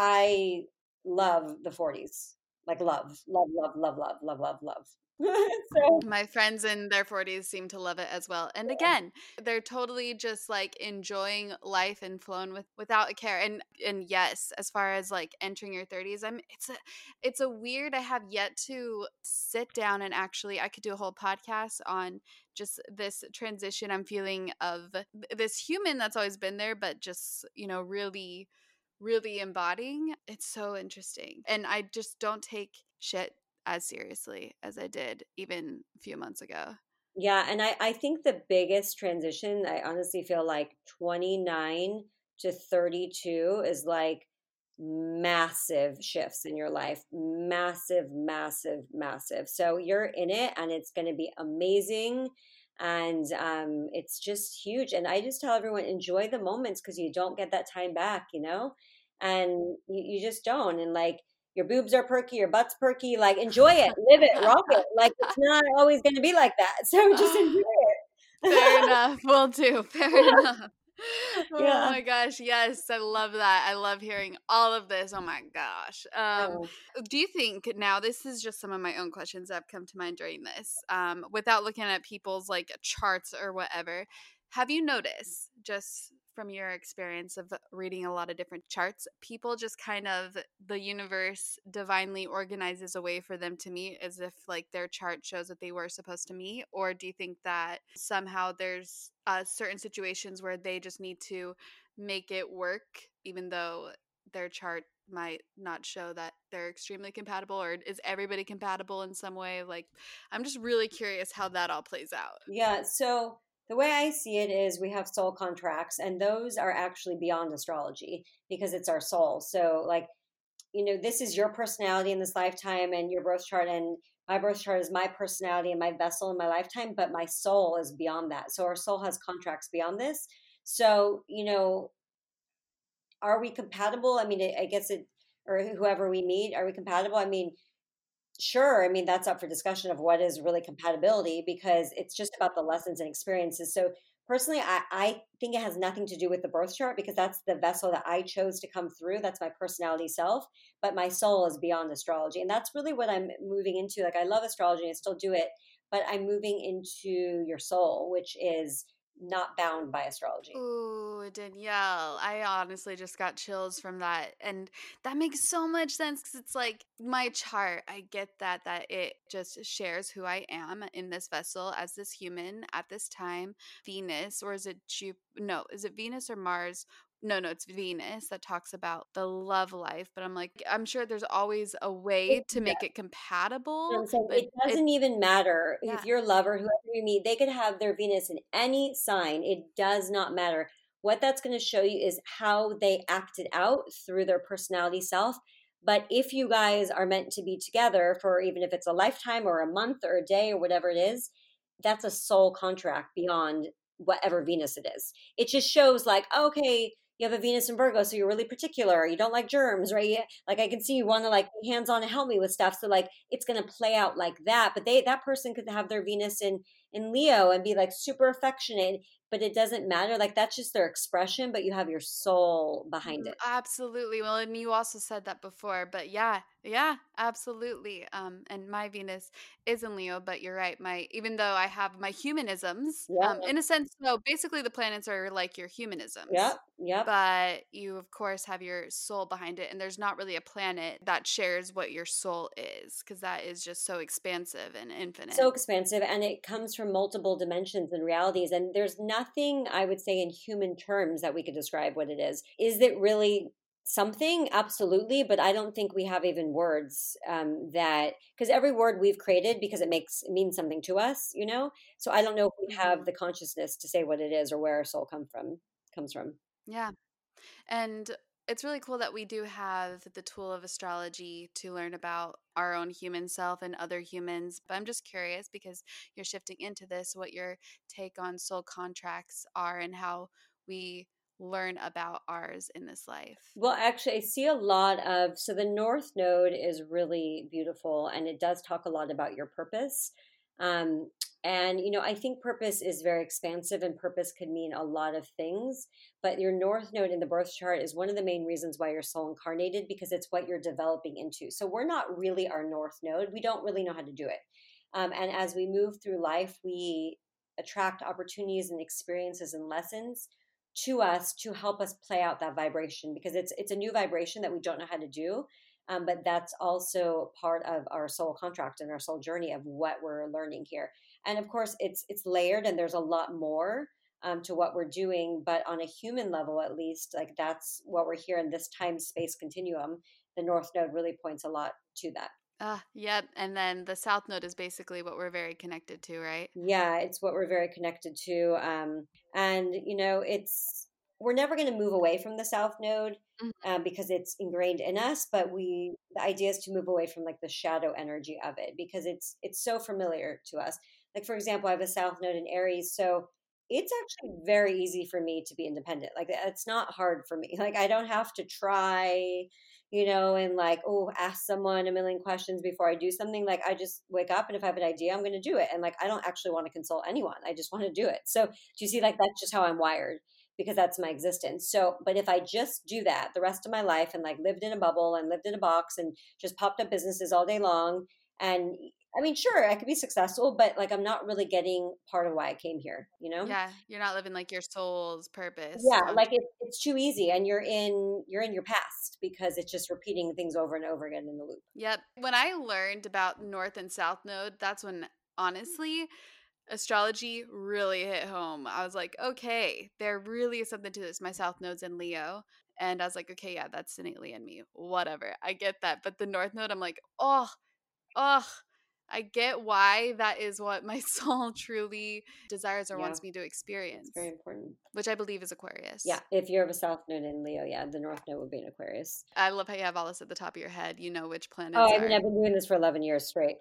I love the forties. Like, love, love, love, love, love, love, love, love. So, My friends in their forties seem to love it as well. And again, they're totally just like enjoying life and flowing with without a care. And and yes, as far as like entering your thirties, I'm it's a it's a weird, I have yet to sit down and actually I could do a whole podcast on just this transition I'm feeling of this human that's always been there, but just, you know, really really embodying. It's so interesting. And I just don't take shit as seriously as I did even a few months ago. yeah, and I, I think the biggest transition, I honestly feel like twenty-nine to thirty-two is like massive shifts in your life. Massive, massive, massive. So you're in it, and it's going to be amazing. And um, it's just huge. And I just tell everyone, enjoy the moments, because you don't get that time back, you know? And you, you just don't. And like, your boobs are perky, your butt's perky, like enjoy it, live it, rock it. Like, it's not always going to be like that. So just enjoy it. Fair enough. Will do. Fair enough. Oh Yeah. my gosh. Yes. I love that. I love hearing all of this. Oh my gosh. Um, Oh. do you think now, this is just some of my own questions that have come to mind during this, um, without looking at people's like charts or whatever, have you noticed, just from your experience of reading a lot of different charts, people just kind of, the universe divinely organizes a way for them to meet as if like their chart shows that they were supposed to meet? Or do you think that somehow there's uh, certain situations where they just need to make it work, even though their chart might not show that they're extremely compatible? Or is everybody compatible in some way? Like, I'm just really curious how that all plays out. Yeah. So The way I see it is we have soul contracts, and those are actually beyond astrology because it's our soul. So, like, you know, this is your personality in this lifetime and your birth chart, and my birth chart is my personality and my vessel in my lifetime, but my soul is beyond that. So, our soul has contracts beyond this. So, you know, are we compatible? I mean, I I guess it, or whoever we meet, are we compatible? I mean, sure. I mean, that's up for discussion of what is really compatibility because it's just about the lessons and experiences. So personally, I, I think it has nothing to do with the birth chart because that's the vessel that I chose to come through. That's my personality self, but my soul is beyond astrology. And that's really what I'm moving into. Like I love astrology and I still do it, but I'm moving into your soul, which is not bound by astrology. Ooh, Danielle, I honestly just got chills from that. And that makes so much sense because it's like my chart. I get that, that it just shares who I am in this vessel as this human at this time. Venus, or is it Jup? No, is it Venus or Mars? No, no, it's Venus that talks about the love life. But I'm like, I'm sure there's always a way to make it And compatible. I'm saying But it it, doesn't even matter if yeah. your lover, whoever you meet, they could have their Venus in any sign. It does not matter. What that's going to show you is how they acted out through their personality self. But if you guys are meant to be together for even if it's a lifetime or a month or a day or whatever it is, that's a soul contract beyond whatever Venus it is. It just shows like, okay, you have a Venus in Virgo, so you're really particular. You don't like germs, right? You- Like I can see you want to like be hands on and help me with stuff. So like it's gonna play out like that. But they that person could have their Venus in in Leo and be like super affectionate, but it doesn't matter. Like that's just their expression, but you have your soul behind Mm, it. absolutely. Well, and you also said that before, but yeah, yeah, absolutely. Um, and my Venus is in Leo, but you're right. My Even though I have my humanisms, um, Yeah, in a sense, so basically the planets are like your humanisms, yep, yep. but you of course have your soul behind it, and there's not really a planet that shares what your soul is, because that is just so expansive and So infinite. expansive and it comes from multiple dimensions and realities and there's nothing I would say in human terms that we could describe what it is. Is it really something? Absolutely, but I don't think we have even words um, that because every word we've created because it makes it means something to us, you know. So I don't know if we have Hmm. the consciousness to say what it is or where our soul come from comes from. Yeah. And it's really cool that we do have the tool of astrology to learn about our own human self and other humans. But I'm just curious because you're shifting into this, what your take on soul contracts are and how we learn about ours in this life. Well, actually, I see a lot of so the North Node is really beautiful and it does talk a lot about your purpose. Um, and, you know, I think purpose is very expansive and purpose could mean a lot of things. But your North Node in the birth chart is one of the main reasons why you're soul incarnated because it's what you're developing into. So we're not really our North Node. We don't really know how to do it. Um, and as we move through life, we attract opportunities and experiences and lessons to us to help us play out that vibration because it's it's a new vibration that we don't know how to do um, but that's also part of our soul contract and our soul journey of what we're learning here and of course it's it's layered and there's a lot more um, to what we're doing but on a human level at least like that's what we're here in this time space continuum the north node really points a lot to that. Ah, yep. And then the South Node is basically what we're very connected to, right? Yeah, it's what we're very connected to. Um, and, you know, it's, we're never going to move away from the South Node Mhm. um, because it's ingrained in us, but we, the idea is to move away from like the shadow energy of it because it's, it's so familiar to us. Like, for example, I have a South Node in Aries. So it's actually very easy for me to be independent. Like, it's not hard for me. Like, I don't have to try, you know, and like, oh, ask someone a million questions before I do something. Like, I just wake up and if I have an idea, I'm going to do it. And like, I don't actually want to consult anyone. I just want to do it. So, do you see, like, that's just how I'm wired because that's my existence. So, but if I just do that the rest of my life and like lived in a bubble and lived in a box and just popped up businesses all day long, and I mean, sure, I could be successful, but like, I'm not really getting part of why I came here, you know? Yeah, you're not living like your soul's purpose Yeah, on. like it, it's too easy and you're in you're in your past because it's just repeating things over and over again in the loop. Yep. When I learned about North and South Node, that's when honestly astrology really hit home. I was like, okay, there really is something to this. My South Node's in Leo. And I was like, okay, yeah, that's innately in me. Whatever. I get that. But the North Node, I'm like, oh, oh. I get why that is what my soul truly desires or Yeah. wants me to experience. It's very important. Which I believe is Aquarius. Yeah. If you have a South Node in Leo, yeah, the North Node would be in Aquarius. I love how you have all this at the top of your head. You know which planets Oh, I are. mean, I've been doing this for eleven years straight.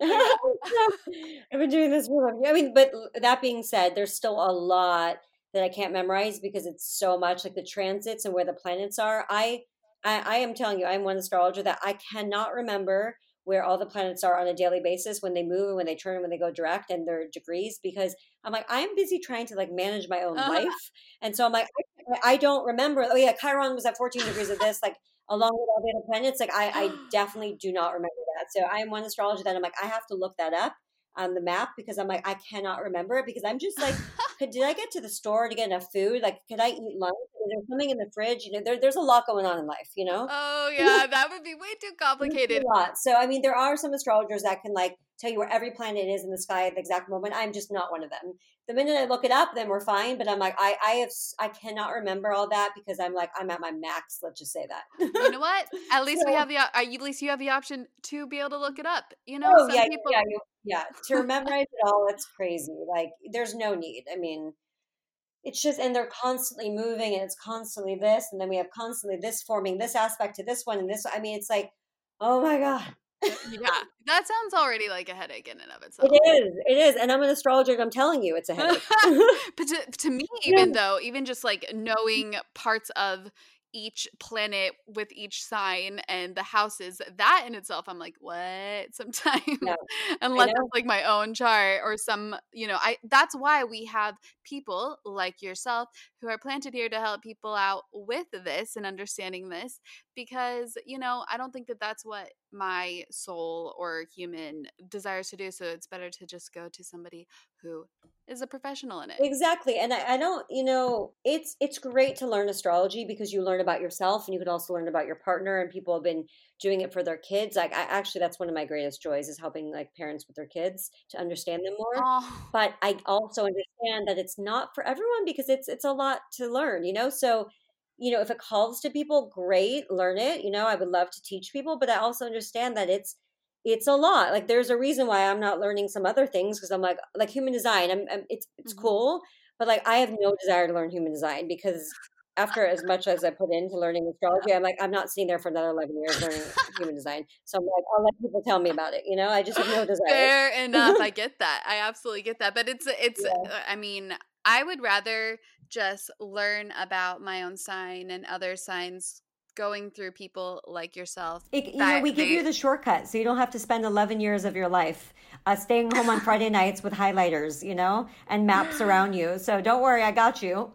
I've been doing this for eleven years. I mean, but that being said, there's still a lot that I can't memorize because it's so much, like the transits and where the planets are. I, I, I am telling you, I'm one astrologer that I cannot remember where all the planets are on a daily basis when they move and when they turn and when they go direct and their degrees, because I'm like, I'm busy trying to like manage my own Uh-huh. life. And so I'm like, I, I don't remember. Oh yeah, Chiron was at fourteen degrees of this, like along with all the other planets. Like I, I definitely do not remember that. So I'm one astrologer that I'm like, I have to look that up on the map because I'm like, I cannot remember it because I'm just like, could, did I get to the store to get enough food? Like, could I eat lunch? Is there something in the fridge? You know, there, there's a lot going on in life, you know? Oh yeah, that would be way too complicated. A lot. So, I mean, there are some astrologers that can like tell you where every planet is in the sky at the exact moment. I'm just not one of them. The minute I look it up, then we're fine. But I'm like, I, I have, I cannot remember all that because I'm like, I'm at my max. Let's just say that. You know what? At least So- we have the, at least you have the option to be able to look it up. You know, Oh some yeah, people. yeah, yeah, yeah. To memorize it all, it's crazy. Like, there's no need. I mean, it's just, and they're constantly moving, and it's constantly this, and then we have constantly this forming this aspect to this one, and this. I mean, it's like, oh my god. Yeah, that sounds already like a headache in and of itself. It is. It is. And I'm an astrologer, and I'm telling you, it's a headache. But to, to me, even though, even just like knowing parts of each planet with each sign and the houses, that in itself, I'm like, what? Sometimes, Yeah, unless know. it's like my own chart or some, you know, I. That's why we have people like yourself who are planted here to help people out with this and understanding this, because you know, I don't think that that's what my soul or human desires to do. So it's better to just go to somebody who is a professional in it. Exactly. And I, I don't, you know, it's it's great to learn astrology because you learn about yourself and you can also learn about your partner, and people have been doing it for their kids. Like I actually that's one of my greatest joys is helping like parents with their kids to understand them more. Oh, But I also understand that it's not for everyone because it's it's a lot to learn, you know? So, you know, if it calls to people, great, learn it. You know, I would love to teach people, but I also understand that it's it's a lot. Like there's a reason why I'm not learning some other things because I'm like like human design. I'm, I'm it's it's Mhm. cool, but like I have no desire to learn human design because after as much as I put into learning astrology, I'm like I'm not sitting there for another eleven years learning human design. So I'm like I'll let people tell me about it. You know, I just have no desire. fair enough. I get that. I absolutely get that. But it's it's. Yeah. uh, I mean, I would rather just learn about my own sign and other signs going through people like yourself. It, you know, that we give they- you the shortcut so you don't have to spend eleven years of your life uh, staying home on Friday nights with highlighters, you know, and maps around you. So don't worry, I got you.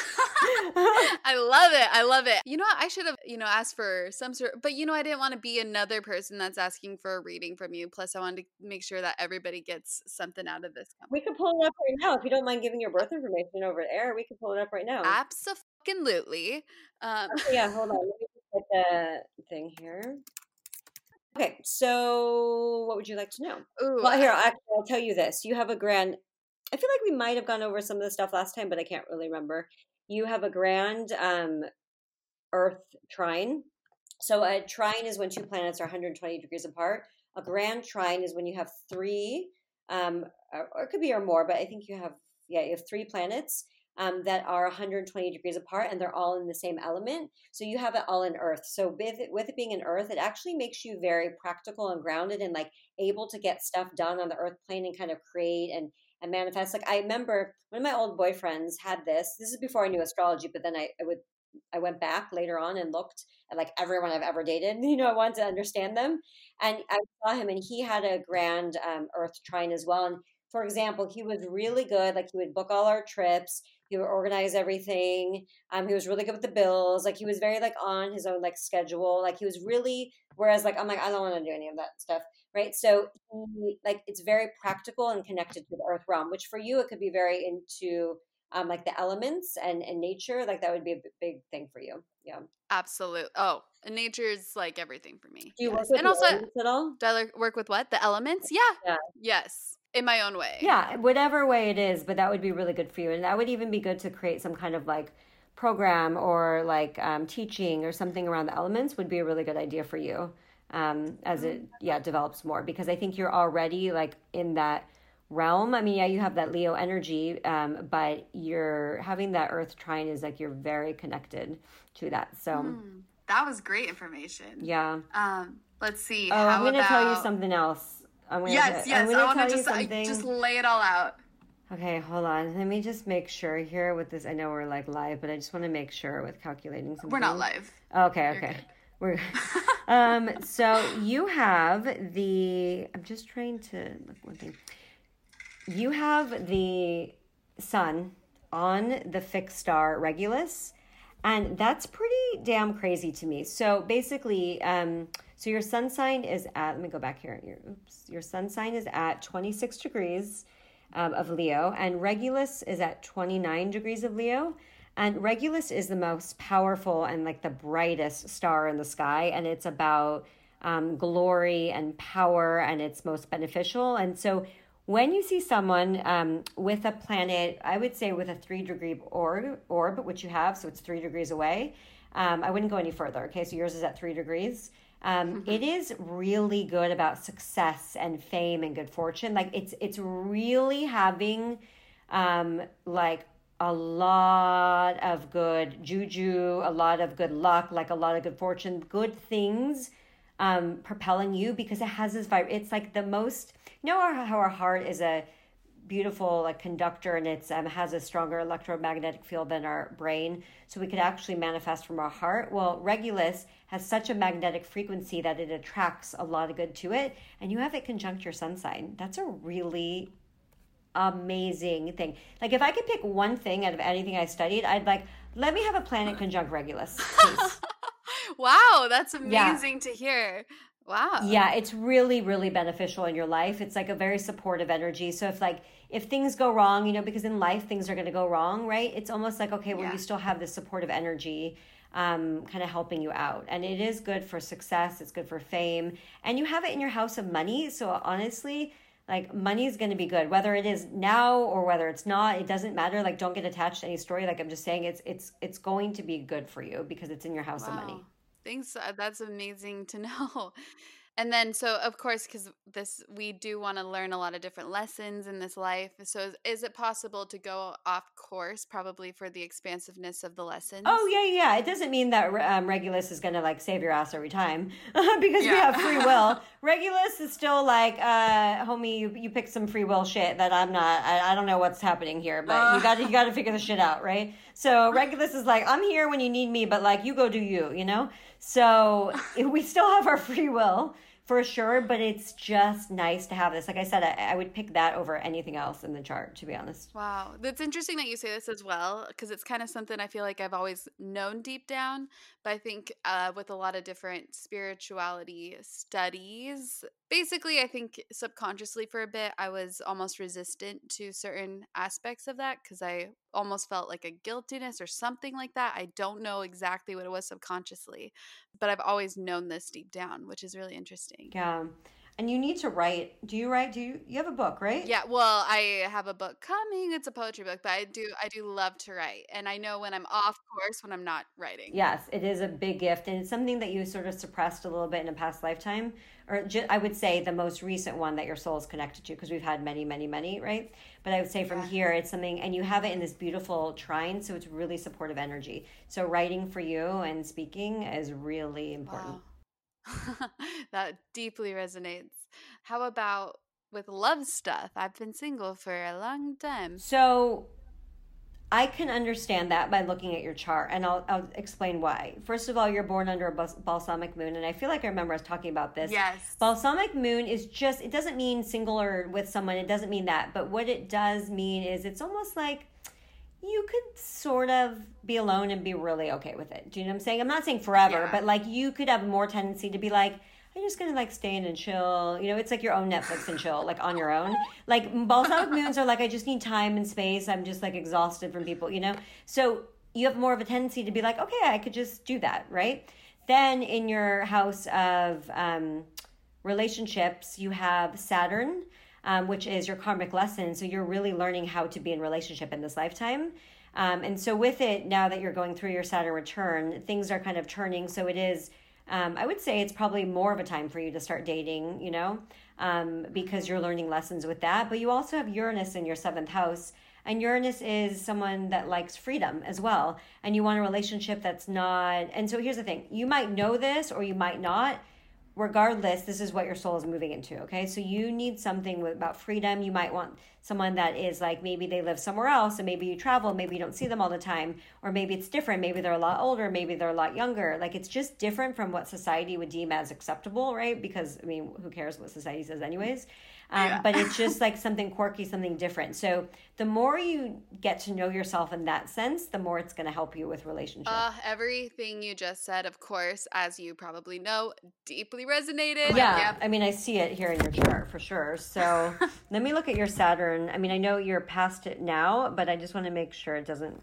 I love it. I love it. You know, I should have, you know, asked for some sort, but you know, I didn't want to be another person that's asking for a reading from you. Plus, I wanted to make sure that everybody gets something out of this. We could pull it up right now. If you don't mind giving your birth information over air, we could pull it up right now. Absolutely. Um, Okay, yeah, hold on. Let me just get the thing here. Okay, so what would you like to know? ooh, Well, here, actually, I'll tell you this. You have a grand, I feel like we might have gone over some of the stuff last time, but I can't really remember. You have a grand um, Earth trine. So a trine is when two planets are one hundred twenty degrees apart. A grand trine is when you have three, um, or, or it could be or more, but I think you have, yeah, you have three planets um, that are one hundred twenty degrees apart, and they're all in the same element. So you have it all in Earth. So with it, with it being in Earth, it actually makes you very practical and grounded and like able to get stuff done on the Earth plane and kind of create and and manifest. Like I remember one of my old boyfriends had this. This is before I knew astrology, but then I, I would I went back later on and looked at like everyone I've ever dated. You know, I wanted to understand them. And I saw him and he had a grand um, Earth trine as well. And for example, he was really good. Like he would book all our trips. He would organize everything. Um, he was really good with the bills. Like he was very like on his own like schedule. Like he was really, whereas like, I'm like, I don't want to do any of that stuff. Right. So he, like, it's very practical and connected to the earth realm, which for you, it could be very into um, like the elements and, and nature. Like that would be a b- big thing for you. Yeah. absolute. Oh, and nature's like everything for me. Do you Yes. work with And the also, elements at all? do I like work with what? The elements? Yeah. Yeah. Yes. In my own way. Yeah, whatever way it is, but that would be really good for you. And that would even be good to create some kind of like program or like um, teaching or something around the elements would be a really good idea for you. um, as it, yeah, develops more, because I think you're already like in that realm. I mean, yeah, you have that Leo energy, um, but you're having that Earth trine is like you're very connected to that. So mm, that was great information. Yeah. Um, let's see. Oh, how I'm going to about... tell you something else. I'm gonna yes, t- yes. I'm gonna I want tell to you just I, something. just lay it all out. Okay, hold on. Let me just make sure here with this. I know we're like live, but I just want to make sure with calculating something. We're not live. Okay, You're okay. good. We're um. So you have the. I'm just trying to look one thing. You have the sun on the fixed star Regulus, and that's pretty damn crazy to me. So basically, um, so your sun sign is at. Let me go back here. Your oops. Your sun sign is at twenty-six degrees. Um, of Leo, and Regulus is at twenty-nine degrees of Leo, and Regulus is the most powerful and like the brightest star in the sky, and it's about um, glory and power, and it's most beneficial. And so when you see someone um, with a planet, I would say with a three degree orb, orb, which you have, so it's three degrees away, um, I wouldn't go any further. Okay, so yours is at three degrees. Um, mm-hmm. It is really good about success and fame and good fortune. Like it's it's really having um, like a lot of good juju, a lot of good luck, like a lot of good fortune, good things um, propelling you, because it has this vibe. It's like the most, you know how our heart is a beautiful like conductor, and it's um, has a stronger electromagnetic field than our brain, so we could actually manifest from our heart. Well, Regulus has such a magnetic frequency that it attracts a lot of good to it, and you have it conjunct your sun sign. That's a really amazing thing. Like if I could pick one thing out of anything I studied, I'd like, let me have a planet conjunct Regulus, please. Wow, that's amazing yeah. to hear. Wow. Yeah, it's really, really beneficial in your life. It's like a very supportive energy. So if like, if things go wrong, you know, because in life things are going to go wrong, right? It's almost like, okay, well, yeah. you still have this supportive energy um, kind of helping you out. And it is good for success. It's good for fame. And you have it in your house of money. So honestly, like money is going to be good, whether it is now or whether it's not, it doesn't matter. Like don't get attached to any story. Like I'm just saying it's, it's, it's going to be good for you because it's in your house wow. of money. Thanks. That's amazing to know. And then, so of course, because this, we do want to learn a lot of different lessons in this life. So is, is it possible to go off course, probably for the expansiveness of the lessons? Oh, yeah, yeah. It doesn't mean that um, Regulus is going to like save your ass every time because yeah. we have free will. Regulus is still like, uh, homie, you, you picked some free will shit that I'm not, I, I don't know what's happening here, but uh. you got to, you got to figure the shit out, right? So Regulus is like, I'm here when you need me, but like you go do you, you know? So we still have our free will. For sure, but it's just nice to have this. Like I said, I, I would pick that over anything else in the chart, to be honest. Wow. That's interesting that you say this as well, because it's kind of something I feel like I've always known deep down. But I think uh, with a lot of different spirituality studies, basically, I think subconsciously for a bit, I was almost resistant to certain aspects of that because I almost felt like a guiltiness or something like that. I don't know exactly what it was subconsciously, but I've always known this deep down, which is really interesting. Yeah. And you need to write. Do you write? Do you, you have a book, right? Yeah. Well, I have a book coming. It's a poetry book, but I do, I do love to write. And I know when I'm off course, when I'm not writing. Yes, it is a big gift. And it's something that you sort of suppressed a little bit in a past lifetime, or ju- I would say the most recent one that your soul is connected to, because we've had many, many, many, right? But I would say from yeah. here, it's something, and you have it in this beautiful trine. So it's really supportive energy. So writing for you and speaking is really important. Wow. That deeply resonates. How about with love stuff? I've been single for a long time. So I can understand that by looking at your chart, and I'll, I'll explain why. First of all, you're born under a bas- balsamic moon, and I feel like I remember us talking about this. Yes. Balsamic moon is just, it doesn't mean single or with someone. It doesn't mean that. But what it does mean is it's almost like you could sort of be alone and be really okay with it. Do you know what I'm saying? I'm not saying forever, yeah. but like you could have more tendency to be like, I'm just going to like stay in and chill. You know, it's like your own Netflix and chill, like on your own. Like balsamic moons are like, I just need time and space. I'm just like exhausted from people, you know? So you have more of a tendency to be like, okay, I could just do that, right? Then in your house of um, relationships, you have Saturn, Um, which is your karmic lesson. So you're really learning how to be in relationship in this lifetime. Um, and so with it, now that you're going through your Saturn return, things are kind of turning. So it is um, I would say it's probably more of a time for you to start dating, you know, um, because you're learning lessons with that. But you also have Uranus in your seventh house. And Uranus is someone that likes freedom as well. And you want a relationship that's not. And so here's the thing. You might know this or you might not. Regardless, this is what your soul is moving into, okay? So you need something with, about freedom. You might want someone that is like, maybe they live somewhere else and maybe you travel, maybe you don't see them all the time, or maybe it's different. Maybe they're a lot older, maybe they're a lot younger. Like, it's just different from what society would deem as acceptable, right? Because, I mean, who cares what society says anyways? Um, yeah. But it's just like something quirky, something different. So the more you get to know yourself in that sense, the more it's going to help you with relationships. Uh, everything you just said, of course, as you probably know, deeply resonated. Yeah, yeah. I mean, I see it here in your chart for sure. So let me look at your Saturn. I mean, I know you're past it now, but I just want to make sure it doesn't,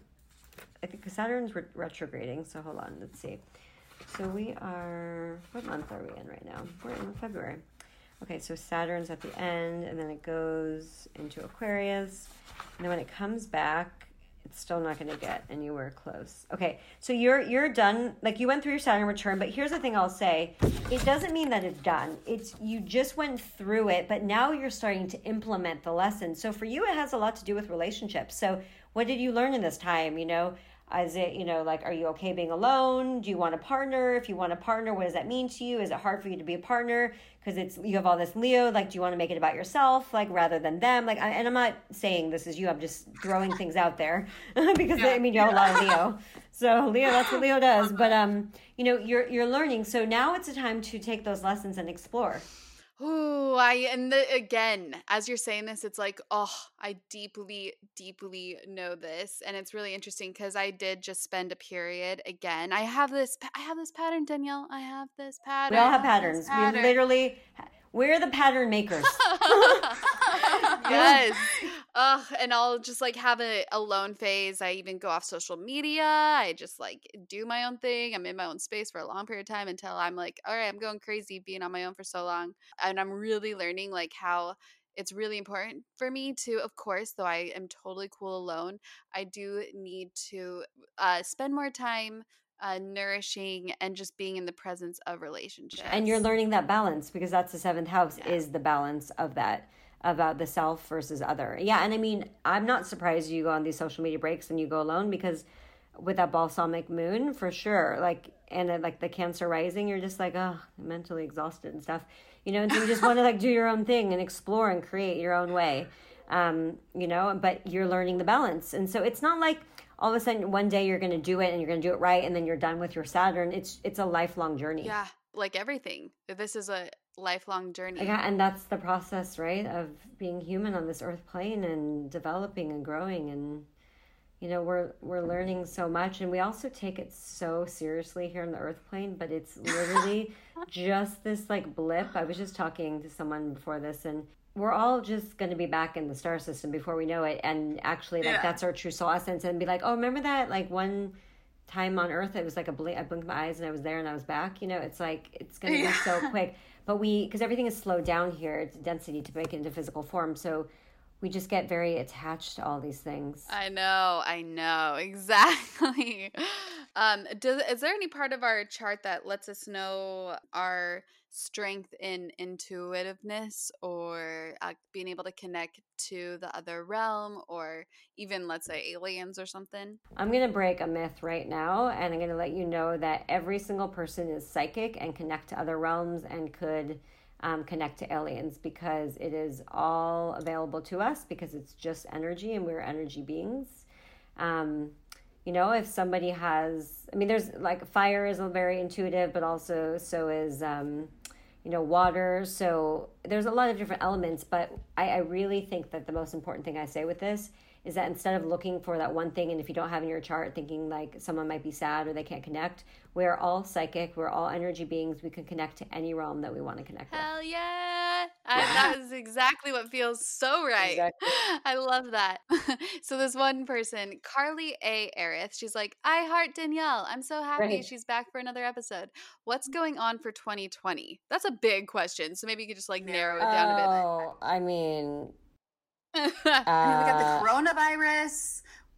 I think Saturn's re- retrograding. So hold on, let's see. So we are, what month are we in right now? We're in February. Okay, so Saturn's at the end, and then it goes into Aquarius. And then when it comes back, it's still not going to get anywhere close. Okay, so you're you're done. Like, you went through your Saturn return, but here's the thing I'll say. It doesn't mean that it's done. It's you just went through it, but now you're starting to implement the lesson. So for you, it has a lot to do with relationships. So what did you learn in this time, you know? Is it, you know, like, are you okay being alone? Do you want a partner? If you want a partner, what does that mean to you? Is it hard for you to be a partner? Because it's, you have all this Leo, like, do you want to make it about yourself, like, rather than them? Like, I, and I'm not saying this is you, I'm just throwing things out there because, yeah. I mean, you have a lot of Leo. So Leo, that's what Leo does. But, um, you know, you're, you're learning. So now it's a time to take those lessons and explore. Ooh, I, and the, again, as you're saying this, it's like, oh, I deeply, deeply know this. And it's really interesting because I did just spend a period again. I have this, I have this pattern, Danielle. I have this pattern. We all have patterns. Pattern. We literally, we're the pattern makers. Yes. Ugh, and I'll just like have a alone phase. I even go off social media. I just like do my own thing. I'm in my own space for a long period of time until I'm like, all right, I'm going crazy being on my own for so long. And I'm really learning like how it's really important for me to, of course, though I am totally cool alone, I do need to uh, spend more time uh, nourishing and just being in the presence of relationships. And you're learning that balance because that's the seventh house yeah. is the balance of that. About the self versus other. Yeah, and I mean, I'm not surprised you go on these social media breaks and you go alone because with that balsamic moon, for sure, like, and then, like the Cancer rising, you're just like, oh, mentally exhausted and stuff, you know, and so you just want to like do your own thing and explore and create your own way, um, you know, but you're learning the balance. And so it's not like all of a sudden one day you're going to do it and you're going to do it right and then you're done with your Saturn. It's it's a lifelong journey. Yeah, like everything. This is a lifelong journey. Yeah, and that's the process, right, of being human on this earth plane and developing and growing, and you know, we're we're learning so much, and we also take it so seriously here on the earth plane, but it's literally just this like blip. I was just talking to someone before this, and we're all just going to be back in the star system before we know it, and actually like yeah. that's our true soul essence, and be like, oh, remember that like one time on earth it was like a blink, I blinked my eyes and I was there and I was back, you know, it's like it's going to yeah. be so quick. But we, because everything is slowed down here, it's density to make it into physical form. So we just get very attached to all these things. I know, I know, exactly. Um, does, is there any part of our chart that lets us know our strength in intuitiveness or uh, being able to connect to the other realm or even, let's say, aliens or something? I'm going to break a myth right now, and I'm going to let you know that every single person is psychic and connect to other realms and could um, connect to aliens, because it is all available to us because it's just energy and we're energy beings. Um, you know, if somebody has, I mean, there's like fire is very intuitive, but also so is, um, you know, water. So there's a lot of different elements, but I, I really think that the most important thing I say with this is that instead of looking for that one thing, and if you don't have in your chart thinking like someone might be sad or they can't connect, we're all psychic, we're all energy beings, we can connect to any realm that we want to connect with. Hell yeah! I, that is exactly what feels so right. Exactly. I love that. So this one person, Carly A. Arith, she's like, I heart Danielle. I'm so happy right. she's back for another episode. What's going on for twenty twenty? That's a big question, so maybe you could just like narrow it down oh, a bit. I mean... uh, I mean, we got the coronavirus.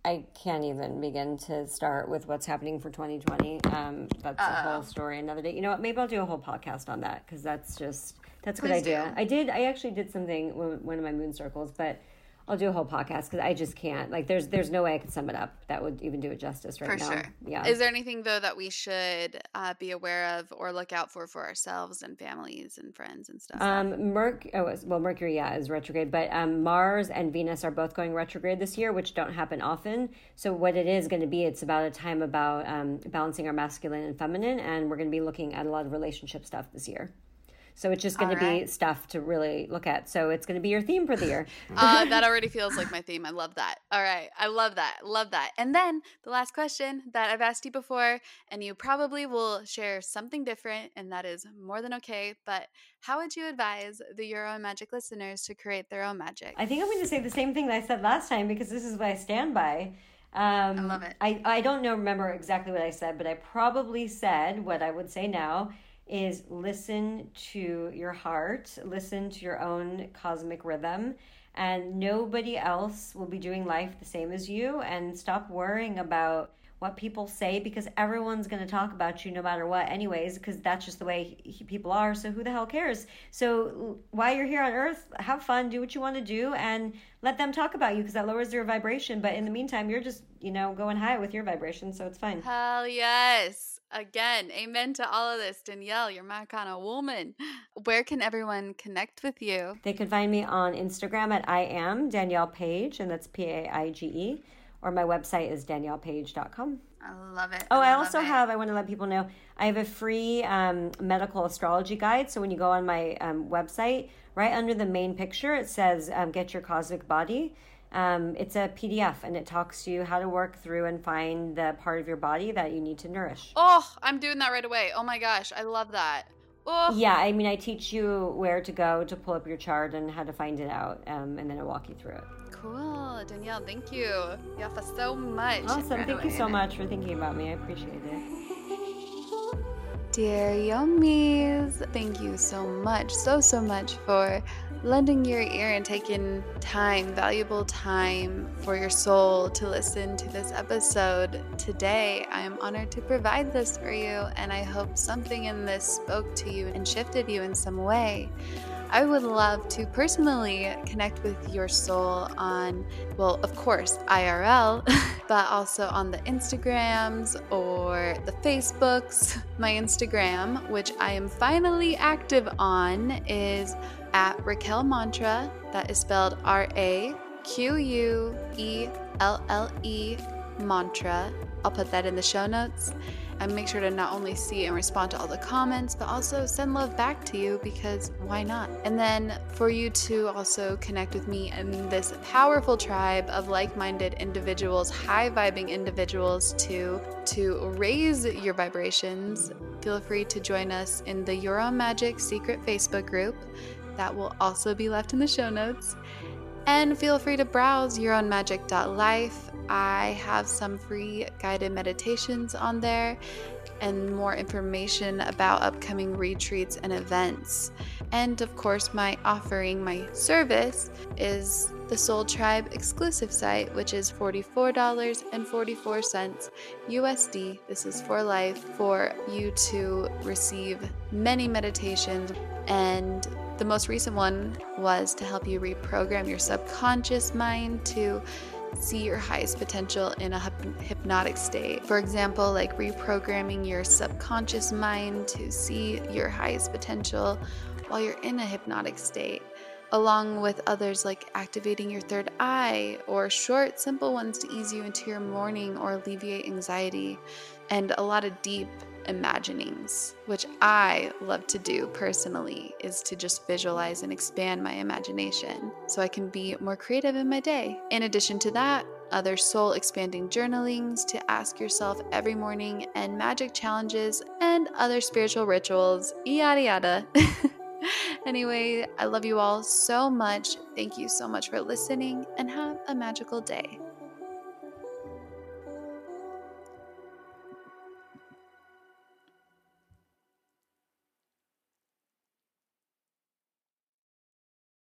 I can't even begin to start with what's happening for twenty twenty. Um, that's Uh-oh. a whole story another day. You know what? Maybe I'll do a whole podcast on that because that's just, that's a good idea. Do. I did, I actually did something, one of my moon circles, but I'll do a whole podcast because I just can't. Like, there's there's no way I could sum it up that would even do it justice right for now. For sure. Yeah. Is there anything, though, that we should uh, be aware of or look out for for ourselves and families and friends and stuff? Um, Merc- oh, well, Mercury, yeah, is retrograde. But um, Mars and Venus are both going retrograde this year, which don't happen often. So what it is going to be, it's about a time about um, balancing our masculine and feminine. And we're going to be looking at a lot of relationship stuff this year. So it's just going to right. be stuff to really look at. So it's going to be your theme for the year. uh, that already feels like my theme. I love that. All right. I love that. Love that. And then the last question that I've asked you before, and you probably will share something different, and that is more than okay. But how would you advise the Your Own Magic listeners to create their own magic? I think I'm going to say the same thing that I said last time because this is what I stand by. Um, I love it. I, I don't know, remember exactly what I said, but I probably said what I would say now is listen to your heart, listen to your own cosmic rhythm, and nobody else will be doing life the same as you, and stop worrying about what people say because everyone's going to talk about you no matter what anyways, because that's just the way he, people are, so who the hell cares? So while you're here on Earth, have fun, do what you want to do, and let them talk about you because that lowers your vibration, but in the meantime, you're just, you know, going high with your vibration, so it's fine. Hell yes. Again, amen to all of this. Danielle, you're my kind of woman. Where can everyone connect with you? They can find me on Instagram at I am Danielle Paige, and that's P A I G E, or my website is danielle page dot com. I love it. Oh, I, I also it. have, I want to let people know, I have a free um, medical astrology guide. So when you go on my um, website, right under the main picture, it says, um, get your cosmic body. Um, it's a P D F and it talks to you how to work through and find the part of your body that you need to nourish. Oh, I'm doing that right away. Oh my gosh, I love that. Oh. Yeah, I mean, I teach you where to go to pull up your chart and how to find it out, um, and then I walk you through it. Cool. Danielle, thank you. Yeah, for so much. Awesome. Thank you so much for thinking about me. I appreciate it. Dear Yummies, thank you so much, so, so much for lending your ear and taking time, valuable time for your soul to listen to this episode today. I am honored to provide this for you, and I hope something in this spoke to you and shifted you in some way. I would love to personally connect with your soul on, well, of course, I R L, but also on the Instagrams or the Facebooks. My Instagram, which I am finally active on, is at Raquel Mantra. That is spelled R A Q U E L L E Mantra. I'll put that in the show notes. And make sure to not only see and respond to all the comments, but also send love back to you, because why not? And then for you to also connect with me and this powerful tribe of like-minded individuals, high-vibing individuals to, to raise your vibrations, feel free to join us in the Your Own Magic secret Facebook group. That will also be left in the show notes. And feel free to browse your own magic dot life. I have some free guided meditations on there and more information about upcoming retreats and events. And of course, my offering, my service, is the Soul Tribe exclusive site, which is forty-four dollars and forty-four cents U S D. This is for life, for you to receive many meditations. And the most recent one was to help you reprogram your subconscious mind to see your highest potential in a hypnotic state. For example, like reprogramming your subconscious mind to see your highest potential while you're in a hypnotic state, along with others like activating your third eye, or short, simple ones to ease you into your morning or alleviate anxiety, and a lot of deep imaginings, which I love to do personally, is to just visualize and expand my imagination so I can be more creative in my day. In addition to that, other soul expanding journalings to ask yourself every morning, and magic challenges and other spiritual rituals, yada yada. Anyway, I love you all so much. Thank you so much for listening, and have a magical day.